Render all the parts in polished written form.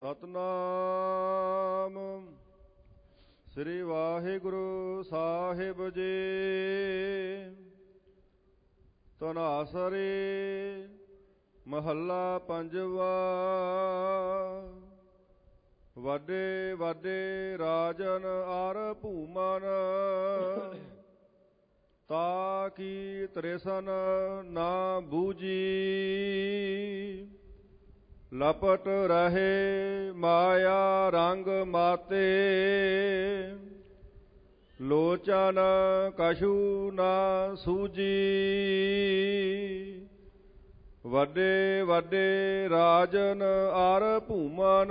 ਸਤਨਾਮ ਸ੍ਰੀ ਵਾਹਿਗੁਰੂ ਸਾਹਿਬ ਜੀ। ਧਨਾਸਰੀ ਮਹੱਲਾ ਪੰਜਵਾ। ਵੱਡੇ ਵੱਡੇ ਰਾਜਨ ਅਰ ਭੂਮਨ, ਤਾ ਕੀ ਤ੍ਰਿਸ਼ਨ ਨਾ ਬੂਝੀ। ਲਪਟ ਰਹੇ ਮਾਇਆ ਰੰਗ ਮਾਤੇ, ਲੋਚਨ ਕਛੂ ਨਾ ਸੂਝੀ। ਵੱਡੇ ਵੱਡੇ ਰਾਜਨ ਅਰ ਭੂਮਨ,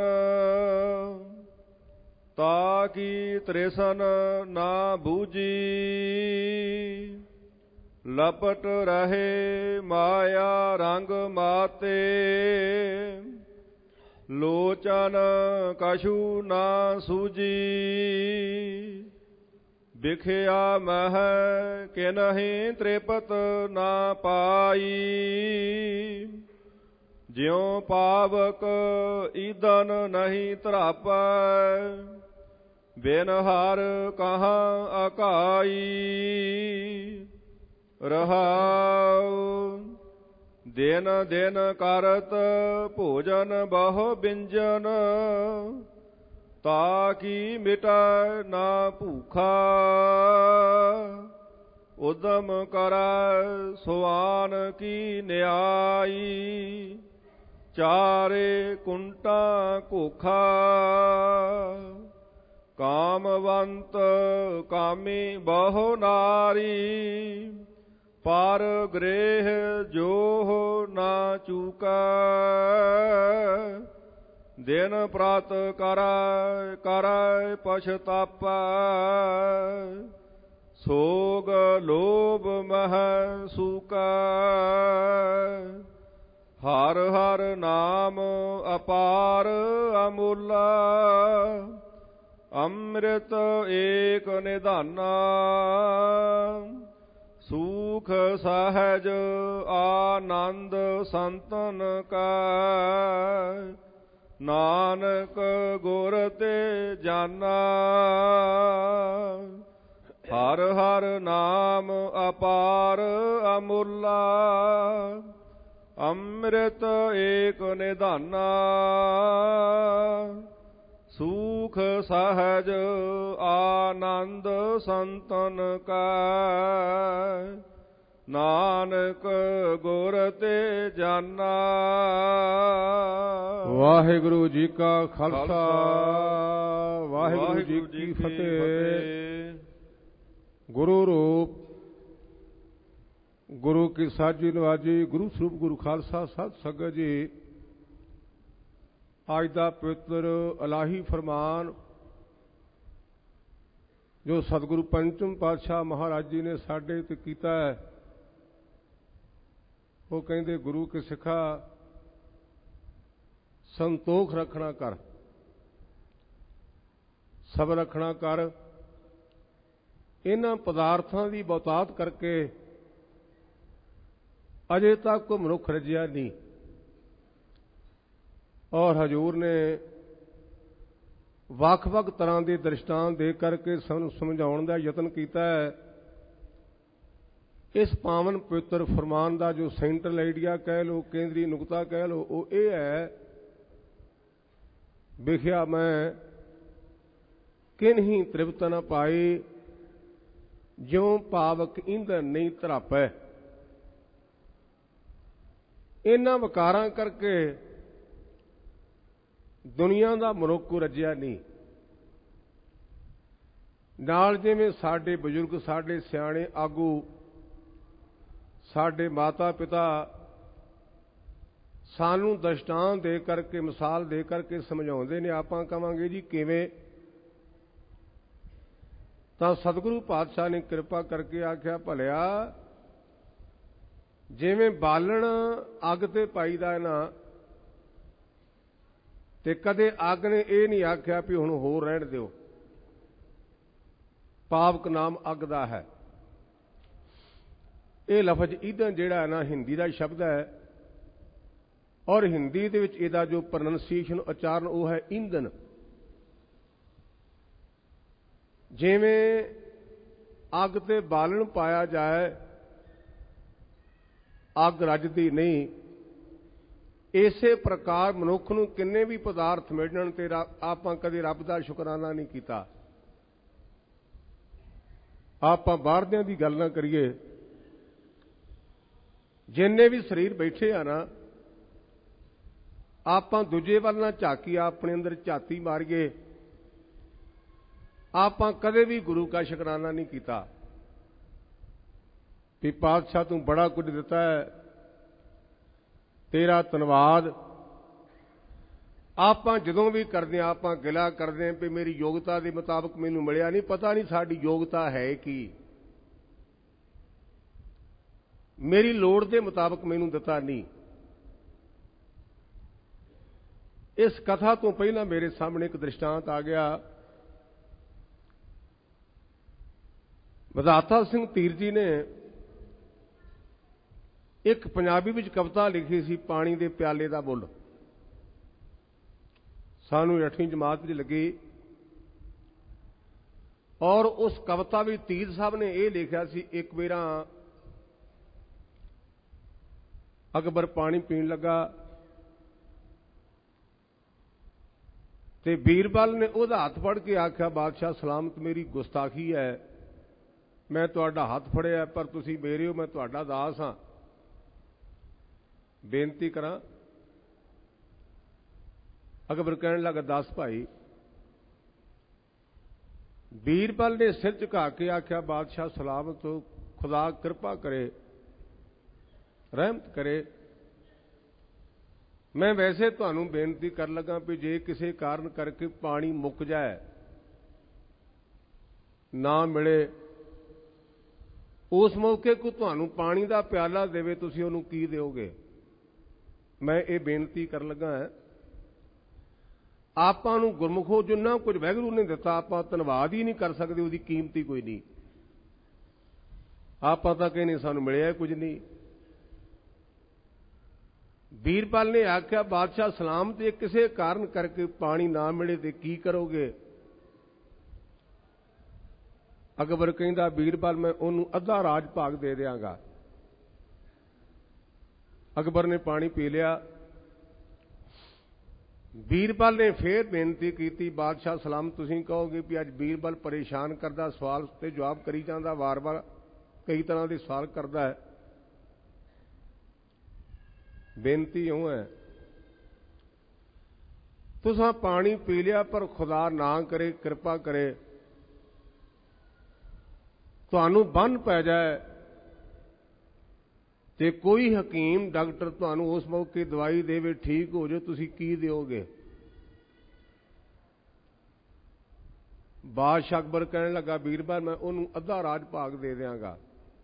ਤਾ ਕੀ ਤ੍ਰਿਸ਼ਨ ਨਾ ਬੂਝੀ। ਲਪਟ ਰਹੇ ਮਾਇਆ ਰੰਗ ਮਾਤੇ, ਲੋਚਨ ਕਛੂ ਨਾ ਸੂਝੀ। ਬਿਖਿਆ ਮਹਿ ਕਿਨਹੀ ਤ੍ਰਿਪਤ ਨਾ ਪਾਈ, ਜਿਉ ਪਾਵਕ ਈਦਨ ਨਹੀਂ ਧਰਾਪੈ। ਬਿਨ ਹਰ ਕਹਾਂ ਅਕਾਈ, ਰਹਾਉ ਦਿਨ ਦਿਨ ਕਰਤ ਭੋਜਨ ਬਹੁ ਬਿੰਜਨ, ਤਾ ਕੀ ਮਿਟੈ ਨਾ ਭੂਖਾ। ਉਦਮ ਕਰੈ ਸੁਆਨ ਕੀ ਨਿਆਈ, ਚਾਰੇ ਕੁੰਟਾ ਘੋਖਾ। ਕਾਮਵੰਤ ਕਾਮੀ ਬਹੁ ਨਾਰੀ, ਪਰ ਗ੍ਰਹਿ ਜੋਹ ਨਾ ਚੂਕੈ। ਦਿਨ ਪ੍ਰਤ ਕਰੈ ਕਰੈ ਪਛਤਾਪੈ, ਸੋਗ ਲੋਭ ਮਹਿ ਸੂਕੈ। ਹਰ ਹਰ ਨਾਮ ਅਪਾਰ ਅਮੁੱਲਾ, ਅੰਮ੍ਰਿਤ ਏਕ ਨਿਧਾਨਾ। ਸੂਖ ਸਹਿਜ ਆਨੰਦ ਸੰਤਨ ਕੈ, ਨਾਨਕ ਗੁਰ ਤੇ ਜਾਨਾ। ਹਰ ਹਰ ਨਾਮ ਅਪਾਰ ਅਮੁੱਲਾ, ਅੰਮ੍ਰਿਤ ਏਕ ਨਿਧਾਨਾ। ਸੂਖ ਸਹਿਜ ਆਨੰਦ ਸੰਤਨ ਕੈ, ਨਾਨਕ ਗੁਰ ਤੇ ਜਾਨਾ। ਵਾਹਿਗੁਰੂ ਜੀ ਕਾ ਖਾਲਸਾ, ਵਾਹਿਗੁਰੂ ਜੀ ਕੀ ਫਤਿਹ। ਗੁਰੂ ਰੂਪ ਗੁਰੂ ਕੀ ਸਾਜੀ ਨਵਾਜੀ, ਗੁਰੂ ਸਰੂਪ ਗੁਰੂ ਖਾਲਸਾ ਸਤ ਸੰਗਤ ਜੀ। ਅੱਜ ਦਾ ਪਵਿੱਤਰ ਇਲਾਹੀ ਫਰਮਾਨ ਜੋ ਸਤਿਗੁਰੂ ਪੰਚਮ ਪਾਤਸ਼ਾਹ ਮਹਾਰਾਜ ਜੀ ਨੇ ਸਾਡੇ ਤੇ ਕੀਤਾ ਹੈ, ਉਹ ਕਹਿੰਦੇ ਗੁਰੂ ਕੇ ਸਿੱਖਾ ਸੰਤੋਖ ਰੱਖਣਾ ਕਰ, ਸਬਰ ਰੱਖਣਾ ਕਰ। ਇਹਨਾਂ ਪਦਾਰਥਾਂ ਦੀ ਬਹੁਤਾਤ ਕਰਕੇ ਅਜੇ ਤੱਕ ਕੋਈ ਮਨੁੱਖ ਰਜਿਆ ਨਹੀਂ। ਔਰ ਹਜ਼ੂਰ ਨੇ ਵੱਖ-ਵੱਖ ਤਰ੍ਹਾਂ ਦੇ ਦ੍ਰਿਸ਼ਟਾਂਤ ਦੇ ਕਰਕੇ ਸਾਨੂੰ ਸਮਝਾਉਣ ਦਾ ਯਤਨ ਕੀਤਾ ਹੈ। ਇਸ ਪਾਵਨ ਪਵਿੱਤਰ ਫਰਮਾਨ ਦਾ ਜੋ ਸੈਂਟਰਲ ਆਈਡੀਆ ਕਹਿ ਲਓ, ਕੇਂਦਰੀ ਨੁਕਤਾ ਕਹਿ ਲਓ, ਉਹ ਇਹ ਹੈ, ਵਿਖਿਆ ਮੈਂ ਕਿਨਹੀ ਤ੍ਰਿਪਤ ਨ ਪਾਈ, ਜਿਉ ਪਾਵਕ ਈਂਧਨ ਨਹੀਂ ਧਰਾਪੈ। ਇਹਨਾਂ ਵਿਕਾਰਾਂ ਕਰਕੇ ਦੁਨੀਆ ਦਾ ਮਨੁੱਖ ਰੱਜਿਆ ਨਹੀਂ। ਨਾਲ ਜਿਵੇਂ ਸਾਡੇ ਬਜ਼ੁਰਗ, ਸਾਡੇ ਸਿਆਣੇ ਆਗੂ, ਸਾਡੇ ਮਾਤਾ ਪਿਤਾ ਸਾਨੂੰ ਦ੍ਰਿਸ਼ਟਾਂਤ ਦੇ ਕਰਕੇ, ਮਿਸਾਲ ਦੇ ਕਰਕੇ ਸਮਝਾਉਂਦੇ ਨੇ। ਆਪਾਂ ਕਵਾਂਗੇ ਜੀ ਕਿਵੇਂ? ਤਾਂ ਸਤਿਗੁਰੂ ਪਾਤਸ਼ਾਹ ਨੇ ਕਿਰਪਾ ਕਰਕੇ ਆਖਿਆ, ਭਲਿਆ ਜਿਵੇਂ ਬਾਲਣ ਅੱਗ ਤੇ ਪਾਈਦਾ ਨਾ, ਤੇ ਕਦੇ ਅੱਗ ਨੇ ਇਹ ਨਹੀਂ ਆਖਿਆ ਵੀ ਹੁਣ ਹੋਰ ਰਹਿਣ ਦਿਓ। ਪਾਵਕ ਨਾਮ ਅੱਗ ਦਾ ਹੈ। ਇਹ ਲਫ਼ਜ਼ ਈਂਧਨ ਜਿਹੜਾ ਹੈ ਨਾ, ਹਿੰਦੀ ਦਾ ਸ਼ਬਦ ਹੈ, ਔਰ ਹਿੰਦੀ ਦੇ ਵਿੱਚ ਇਹਦਾ ਜੋ ਪ੍ਰੋਨੰਸੀਏਸ਼ਨ ਉਚਾਰਨ ਉਹ ਹੈ ਈਂਧਨ। ਜਿਵੇਂ ਅੱਗ ਤੇ ਬਾਲਣ ਪਾਇਆ ਜਾਏ ਅੱਗ ਰੱਜਦੀ ਨਹੀਂ, ਇਸੇ ਪ੍ਰਕਾਰ ਮਨੁੱਖ ਨੂੰ ਕਿੰਨੇ ਵੀ ਪਦਾਰਥ ਮਿਲਣ ਤੇ ਆਪਾਂ ਕਦੇ ਰੱਬ ਦਾ ਸ਼ੁਕਰਾਨਾ ਨਹੀਂ ਕੀਤਾ। ਆਪਾਂ ਬਾਹਰਦਿਆਂ ਦੀ ਗੱਲ ਨਾ ਕਰੀਏ, ਜਿੰਨੇ ਵੀ ਸਰੀਰ ਬੈਠੇ ਆ ਨਾ, ਆਪਾਂ ਦੂਜੇ ਵੱਲ ਨਾ ਝਾਕੀ, ਆਪਣੇ ਅੰਦਰ ਝਾਤੀ ਮਾਰੀਏ। ਆਪਾਂ ਕਦੇ ਵੀ ਗੁਰੂ ਦਾ ਸ਼ੁਕਰਾਨਾ ਨਹੀਂ ਕੀਤਾ ਵੀ ਪਾਤਸ਼ਾਹ ਤੂੰ ਬੜਾ ਕੁਝ ਦਿੱਤਾ ਹੈ, ਤੇਰਾ ਧੰਨਵਾਦ। ਆਪਾਂ ਜਦੋਂ ਵੀ ਕਰਦੇ ਹਾਂ ਆਪਾਂ ਗਿਲਾ ਕਰਦੇ ਹਾਂ ਵੀ ਮੇਰੀ ਯੋਗਤਾ ਦੇ ਮੁਤਾਬਕ ਮੈਨੂੰ ਮਿਲਿਆ ਨਹੀਂ। ਪਤਾ ਨਹੀਂ ਸਾਡੀ ਯੋਗਤਾ ਹੈ ਕੀ, ਮੇਰੀ ਲੋੜ ਦੇ ਮੁਤਾਬਕ ਮੈਨੂੰ ਦਿੱਤਾ ਨਹੀਂ। ਇਸ ਕਥਾ ਤੋਂ ਪਹਿਲਾਂ ਮੇਰੇ ਸਾਹਮਣੇ ਇੱਕ ਦ੍ਰਿਸ਼ਟਾਂਤ ਆ ਗਿਆ। ਵਿਧਾਤਾ ਸਿੰਘ ਧੀਰ ਜੀ ਨੇ ਇੱਕ ਪੰਜਾਬੀ ਵਿੱਚ ਕਵਿਤਾ ਲਿਖੀ ਸੀ, ਪਾਣੀ ਦੇ ਪਿਆਲੇ ਦਾ ਬੁੱਲ। ਸਾਨੂੰ 8ਵੀਂ ਜਮਾਤ ਵਿੱਚ ਲੱਗੀ ਔਰ ਉਸ ਕਵਿਤਾ ਵਿੱਚ ਧੀਰ ਸਾਹਿਬ ਨੇ ਇਹ ਲਿਖਿਆ ਸੀ, ਇੱਕ ਵੇਰਾ ਅਕਬਰ ਪਾਣੀ ਪੀਣ ਲੱਗਾ ਤੇ ਬੀਰਬਲ ਨੇ ਉਹਦਾ ਹੱਥ ਫੜ ਕੇ ਆਖਿਆ, ਬਾਦਸ਼ਾਹ ਸਲਾਮਤ, ਮੇਰੀ ਗੁਸਤਾਖੀ ਹੈ, ਮੈਂ ਤੁਹਾਡਾ ਹੱਥ ਫੜਿਆ ਪਰ ਤੁਸੀਂ ਮੇਰੇ ਹੋ, ਮੈਂ ਤੁਹਾਡਾ ਦਾਸ ਹਾਂ, ਬੇਨਤੀ ਕਰਾਂ। ਅਕਬਰ ਕਹਿਣ ਲੱਗਾ, ਦੱਸ ਭਾਈ। ਬੀਰਬਲ ਨੇ ਸਿਰ ਝੁਕਾ ਕੇ ਆਖਿਆ, ਬਾਦਸ਼ਾਹ ਸਲਾਮਤ, ਖੁਦਾ ਕਿਰਪਾ ਕਰੇ, ਰਹਿਮਤ ਕਰੇ, ਮੈਂ ਵੈਸੇ ਤੁਹਾਨੂੰ ਬੇਨਤੀ ਕਰ ਲੱਗਾ ਵੀ ਜੇ ਕਿਸੇ ਕਾਰਨ ਕਰਕੇ ਪਾਣੀ ਮੁੱਕ ਜਾਏ, ਨਾ ਮਿਲੇ, ਉਸ ਮੌਕੇ ਕੋਈ ਤੁਹਾਨੂੰ ਪਾਣੀ ਦਾ ਪਿਆਲਾ ਦੇਵੇ, ਤੁਸੀਂ ਉਹਨੂੰ ਕੀ ਦਿਓਗੇ? ਮੈਂ ਇਹ ਬੇਨਤੀ ਕਰਨ ਲੱਗਾ ਹਾਂ, ਆਪਾਂ ਨੂੰ ਗੁਰਮੁਖੋ ਜਿੰਨਾ ਕੁਝ ਵਾਹਿਗੁਰੂ ਨੇ ਦਿੱਤਾ ਆਪਾਂ ਧੰਨਵਾਦ ਹੀ ਨਹੀਂ ਕਰ ਸਕਦੇ, ਉਹਦੀ ਕੀਮਤ ਹੀ ਕੋਈ ਨਹੀਂ। ਆਪਾਂ ਤਾਂ ਕਹਿੰਦੇ ਸਾਨੂੰ ਮਿਲਿਆ ਕੁਝ ਨਹੀਂ। ਬੀਰਬਲ ਨੇ ਆਖਿਆ, ਬਾਦਸ਼ਾਹ ਸਲਾਮਤ, ਜੇ ਕਿਸੇ ਕਾਰਨ ਕਰਕੇ ਪਾਣੀ ਨਾ ਮਿਲੇ ਤੇ ਕੀ ਕਰੋਗੇ? ਅਕਬਰ ਕਹਿੰਦਾ, ਬੀਰਬਲ ਮੈਂ ਉਹਨੂੰ ਅੱਧਾ ਰਾਜ ਭਾਗ ਦੇ ਦਿਆਂਗਾ। ਅਕਬਰ ਨੇ ਪਾਣੀ ਪੀ ਲਿਆ। ਬੀਰਬਲ ਨੇ ਫੇਰ ਬੇਨਤੀ ਕੀਤੀ, ਬਾਦਸ਼ਾਹ ਸਲਾਮਤ, ਤੁਸੀਂ ਕਹੋਗੇ ਵੀ ਅੱਜ ਬੀਰਬਲ ਪਰੇਸ਼ਾਨ ਕਰਦਾ, ਸਵਾਲ ਤੇ ਜਵਾਬ ਕਰੀ ਜਾਂਦਾ, ਵਾਰ-ਵਾਰ ਕਈ ਤਰ੍ਹਾਂ ਦੇ ਸਵਾਲ ਕਰਦਾ ਹੈ। ਬੇਨਤੀ ਇਉਂ ਹੈ, ਤੁਸੀਂ ਪਾਣੀ ਪੀ ਲਿਆ ਪਰ ਖੁਦਾ ਨਾ ਕਰੇ, ਕਿਰਪਾ ਕਰੇ, ਤੁਹਾਨੂੰ ਬੰਨ ਪੈ ਜਾਏ ਤੇ ਕੋਈ ਹਕੀਮ ਡਾਕਟਰ ਤੁਹਾਨੂੰ ਉਸ ਮੌਕੇ ਦਵਾਈ ਦੇਵੇ, ਠੀਕ ਹੋ ਜਾਓ, ਤੁਸੀਂ ਕੀ ਦਿਓਗੇ? ਬਾਦਸ਼ਾਹ ਅਕਬਰ ਕਹਿਣ ਲੱਗਾ, ਬੀਰਬਲ ਮੈਂ ਉਹਨੂੰ ਅੱਧਾ ਰਾਜ ਭਾਗ ਦੇ ਦਿਆਂਗਾ।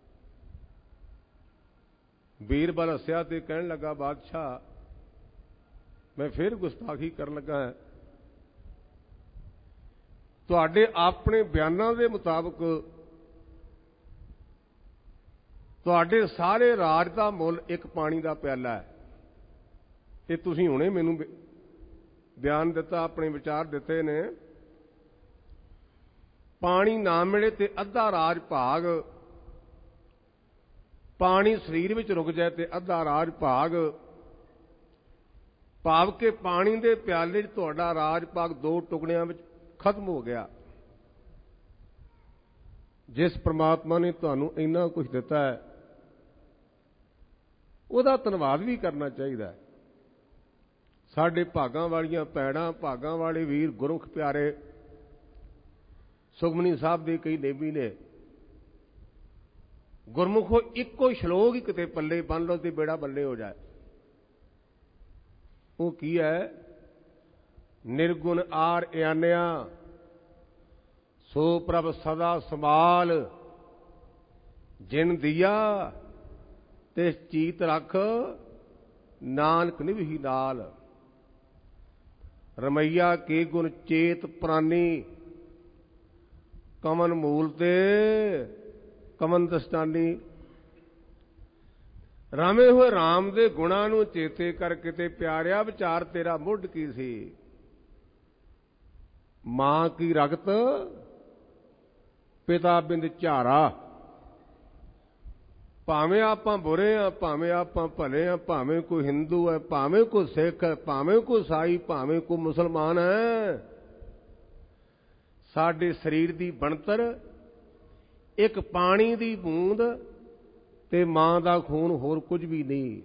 ਬੀਰਬਲ ਹੱਸਿਆ ਤੇ ਕਹਿਣ ਲੱਗਾ, ਬਾਦਸ਼ਾਹ ਮੈਂ ਫਿਰ ਗੁਸਤਾਖੀ ਕਰਨ ਲੱਗਾ, ਤੁਹਾਡੇ ਆਪਣੇ ਬਿਆਨਾਂ ਦੇ ਮੁਤਾਬਕ ਤੁਹਾਡੇ ਸਾਰੇ ਰਾਜ ਦਾ ਮੁੱਲ ਇੱਕ ਪਾਣੀ ਦਾ ਪਿਆਲਾ ਹੈ। ਇਹ ਤੁਸੀਂ ਹੁਣੇ ਮੈਨੂੰ ਬਿਆਨ ਦਿੱਤਾ, ਆਪਣੇ ਵਿਚਾਰ ਦਿੱਤੇ ਨੇ। ਪਾਣੀ ਨਾ ਮਿਲੇ ਤੇ ਅੱਧਾ ਰਾਜ ਭਾਗ, ਪਾਣੀ ਸਰੀਰ ਵਿੱਚ ਰੁਕ ਜਾਏ ਤੇ ਅੱਧਾ ਰਾਜ ਭਾਗ, ਭਾਵ ਕਿ ਪਾਣੀ ਦੇ ਪਿਆਲੇ 'ਚ ਤੁਹਾਡਾ ਰਾਜ ਭਾਗ ਦੋ ਟੁਕੜਿਆਂ ਵਿੱਚ ਖਤਮ ਹੋ ਗਿਆ। ਜਿਸ ਪ੍ਰਮਾਤਮਾ ਨੇ ਤੁਹਾਨੂੰ ਇੰਨਾ ਕੁਝ ਦਿੱਤਾ ਹੈ ਉਹਦਾ ਧੰਨਵਾਦ ਵੀ ਕਰਨਾ ਚਾਹੀਦਾ। ਸਾਡੇ ਭਾਗਾਂ ਵਾਲੀਆਂ ਭੈਣਾਂ, ਭਾਗਾਂ ਵਾਲੇ ਵੀਰ, ਗੁਰਮੁਖ ਪਿਆਰੇ, ਸੁਖਮਨੀ ਸਾਹਿਬ ਦੇ ਕਈ ਨੇਮੀ ਨੇ। ਗੁਰਮੁਖੋ ਇੱਕੋ ਸ਼ਲੋਕ ਹੀ ਕਿਤੇ ਪੱਲੇ ਬੰਨ ਲਓ ਤੇ ਬੇੜਾ ਬੱਲੇ ਹੋ ਜਾਏ। ਉਹ ਕੀ ਹੈ? ਨਿਰਗੁਣ ਆਰ ਇਆਨਿਆ ਸੋ ਪ੍ਰਭ ਸਦਾ ਸੰਭਾਲ, ਜਿਨ ਦੀਆ ਤੇ ਚੀਤ ਰੱਖ, ਨਾਨਕ ਨਿਭੀ ਨਾਲ। ਰਮਈਆ ਕੇ ਗੁਣ ਚੇਤ ਪ੍ਰਾਨੀ, ਕਮਨ ਮੂਲ ਤੇ ਕਮਨ ਦਸਤਾਨੀ। ਰਾਮੇ ਹੋਏ ਰਾਮ ਦੇ ਗੁਣਾਂ ਨੂੰ ਚੇਤੇ ਕਰਕੇ ਤੇ ਪਿਆਰਿਆ ਵਿਚਾਰ ਤੇਰਾ ਮੁੱਢ ਕੀ ਸੀ। ਮਾਂ ਕੀ ਰਗਤ ਪਿਤਾ ਬਿੰਦ ਝਾਰਾ। ਭਾਵੇਂ ਆਪਾਂ ਬੁਰੇ ਆ, ਭਾਵੇਂ ਆਪਾਂ ਭਲੇ ਆ, ਭਾਵੇਂ ਕੋਈ ਹਿੰਦੂ ਹੈ, ਭਾਵੇਂ ਕੋਈ ਸਿੱਖ ਹੈ, ਭਾਵੇਂ ਕੋਈ ਈਸਾਈ, ਭਾਵੇਂ ਕੋਈ ਮੁਸਲਮਾਨ ਹੈ, ਸਾਡੇ ਸਰੀਰ ਦੀ ਬਣਤਰ ਇੱਕ ਪਾਣੀ ਦੀ ਬੂੰਦ ਤੇ ਮਾਂ ਦਾ ਖੂਨ, ਹੋਰ ਕੁਝ ਵੀ ਨਹੀਂ।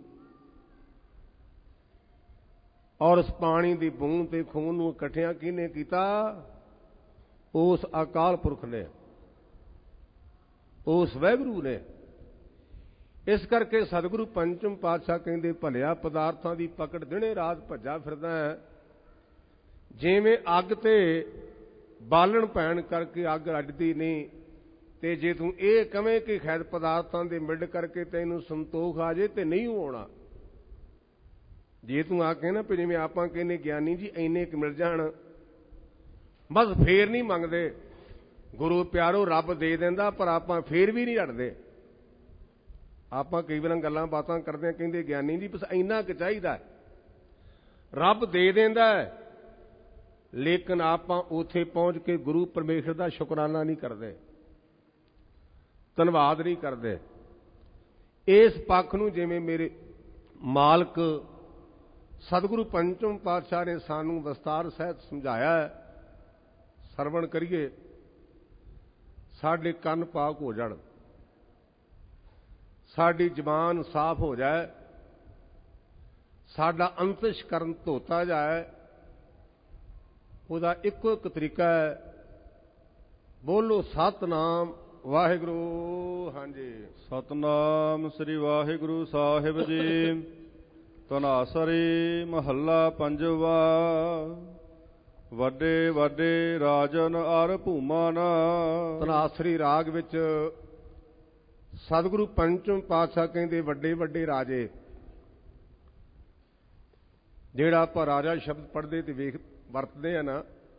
ਔਰ ਉਸ ਪਾਣੀ ਦੀ ਬੂੰਦ ਤੇ ਖੂਨ ਨੂੰ ਇਕੱਠਿਆਂ ਕਿਹਨੇ ਕੀਤਾ? ਉਸ ਅਕਾਲ ਪੁਰਖ ਨੇ, ਉਸ ਵਾਹਿਗੁਰੂ ਨੇ। ਇਸ ਕਰਕੇ ਸਤਿਗੁਰੂ ਪੰਚਮ ਪਾਤਸ਼ਾਹ ਕਹਿੰਦੇ, ਭਲਿਆ ਪਦਾਰਥਾਂ ਦੀ ਪਕੜ ਦਿਨੇ ਰਾਤ ਭੱਜਾ ਫਿਰਦਾ ਹੈ। ਜਿਵੇਂ ਅੱਗ ਤੇ ਬਾਲਣ ਪੈਣ ਕਰਕੇ ਅੱਗ ਰੱਜਦੀ ਨਹੀਂ, ਤੇ ਜੇ ਤੂੰ ਇਹ ਕਵੇਂ ਕਿ ਖੈਰ ਪਦਾਰਥਾਂ ਦੇ ਮਿੱਡ ਕਰਕੇ ਤੈਨੂੰ ਸੰਤੋਖ ਆ ਜੇ, ਤੇ ਨਹੀਂ ਹੋਣਾ। ਜੇ ਤੂੰ ਆ ਕੇ ਨਾ ਜਿਵੇਂ ਆਪਾਂ ਕਹਿੰਦੇ ਗਿਆਨੀ ਜੀ ਇੰਨੇ ਕੁ ਮਿਲ ਜਾਣ ਬਸ, ਫੇਰ ਨਹੀਂ ਮੰਗਦੇ। ਗੁਰੂ ਪਿਆਰੋ ਰੱਬ ਦੇ ਦਿੰਦਾ, ਪਰ ਆਪਾਂ ਫੇਰ ਵੀ ਨਹੀਂ ਹਟਦੇ। ਆਪਾਂ ਕਈ ਵਾਰ ਗੱਲਾਂ ਬਾਤਾਂ ਕਰਦੇ, ਕਹਿੰਦੇ ਗਿਆਨੀ ਜੀ ਬਸ ਇੰਨਾ ਕੁ ਚਾਹੀਦਾ। ਰੱਬ ਦੇ ਦਿੰਦਾ, ਲੇਕਿਨ ਆਪਾਂ ਉੱਥੇ ਪਹੁੰਚ ਕੇ ਗੁਰੂ ਪਰਮੇਸ਼ਰ ਦਾ ਸ਼ੁਕਰਾਨਾ ਨਹੀਂ ਕਰਦੇ, ਧੰਨਵਾਦ ਨਹੀਂ ਕਰਦੇ। ਇਸ ਪੱਖ ਨੂੰ ਜਿਵੇਂ ਮੇਰੇ ਮਾਲਕ ਸਤਿਗੁਰੂ ਪੰਚਮ ਪਾਤਸ਼ਾਹ ਨੇ ਸਾਨੂੰ ਵਿਸਤਾਰ ਸਹਿਤ ਸਮਝਾਇਆ, ਸਰਵਣ ਕਰੀਏ, ਸਾਡੇ ਕੰਨ ਪਾਕ ਹੋ ਜਾਣ, ਸਾਡੀ ਜ਼ਬਾਨ ਸਾਫ਼ ਹੋ ਜਾਏ, ਸਾਡਾ ਅੰਤਿਸ਼ਕਰਨ ਧੋਤਾ ਜਾਏ। ਉਹਦਾ ਇੱਕੋ ਇੱਕ ਤਰੀਕਾ ਹੈ, ਬੋਲੋ ਸਤਨਾਮ ਵਾਹਿਗੁਰੂ। ਹਾਂਜੀ, ਸਤਨਾਮ ਸ੍ਰੀ ਵਾਹਿਗੁਰੂ ਸਾਹਿਬ ਜੀ। ਧਨਾਸਰੀ ਮਹੱਲਾ ਪੰਜਵਾ। ਵੱਡੇ ਵੱਡੇ ਰਾਜਨ ਅਰ ਭੂਮਨ। ਧਨਾਸਰੀ ਰਾਗ ਵਿੱਚ ਸਤਿਗੁਰੂ ਪੰਚਮ ਪਾਤਸ਼ਾਹ ਕਹਿੰਦੇ ਵੱਡੇ ਵੱਡੇ ਰਾਜੇ। ਜਿਹੜਾ ਆਪਾਂ ਰਾਜਾ ਸ਼ਬਦ ਪੜ੍ਹਦੇ ਤੇ ਵਰਤਦੇ ਆ ਨਾ,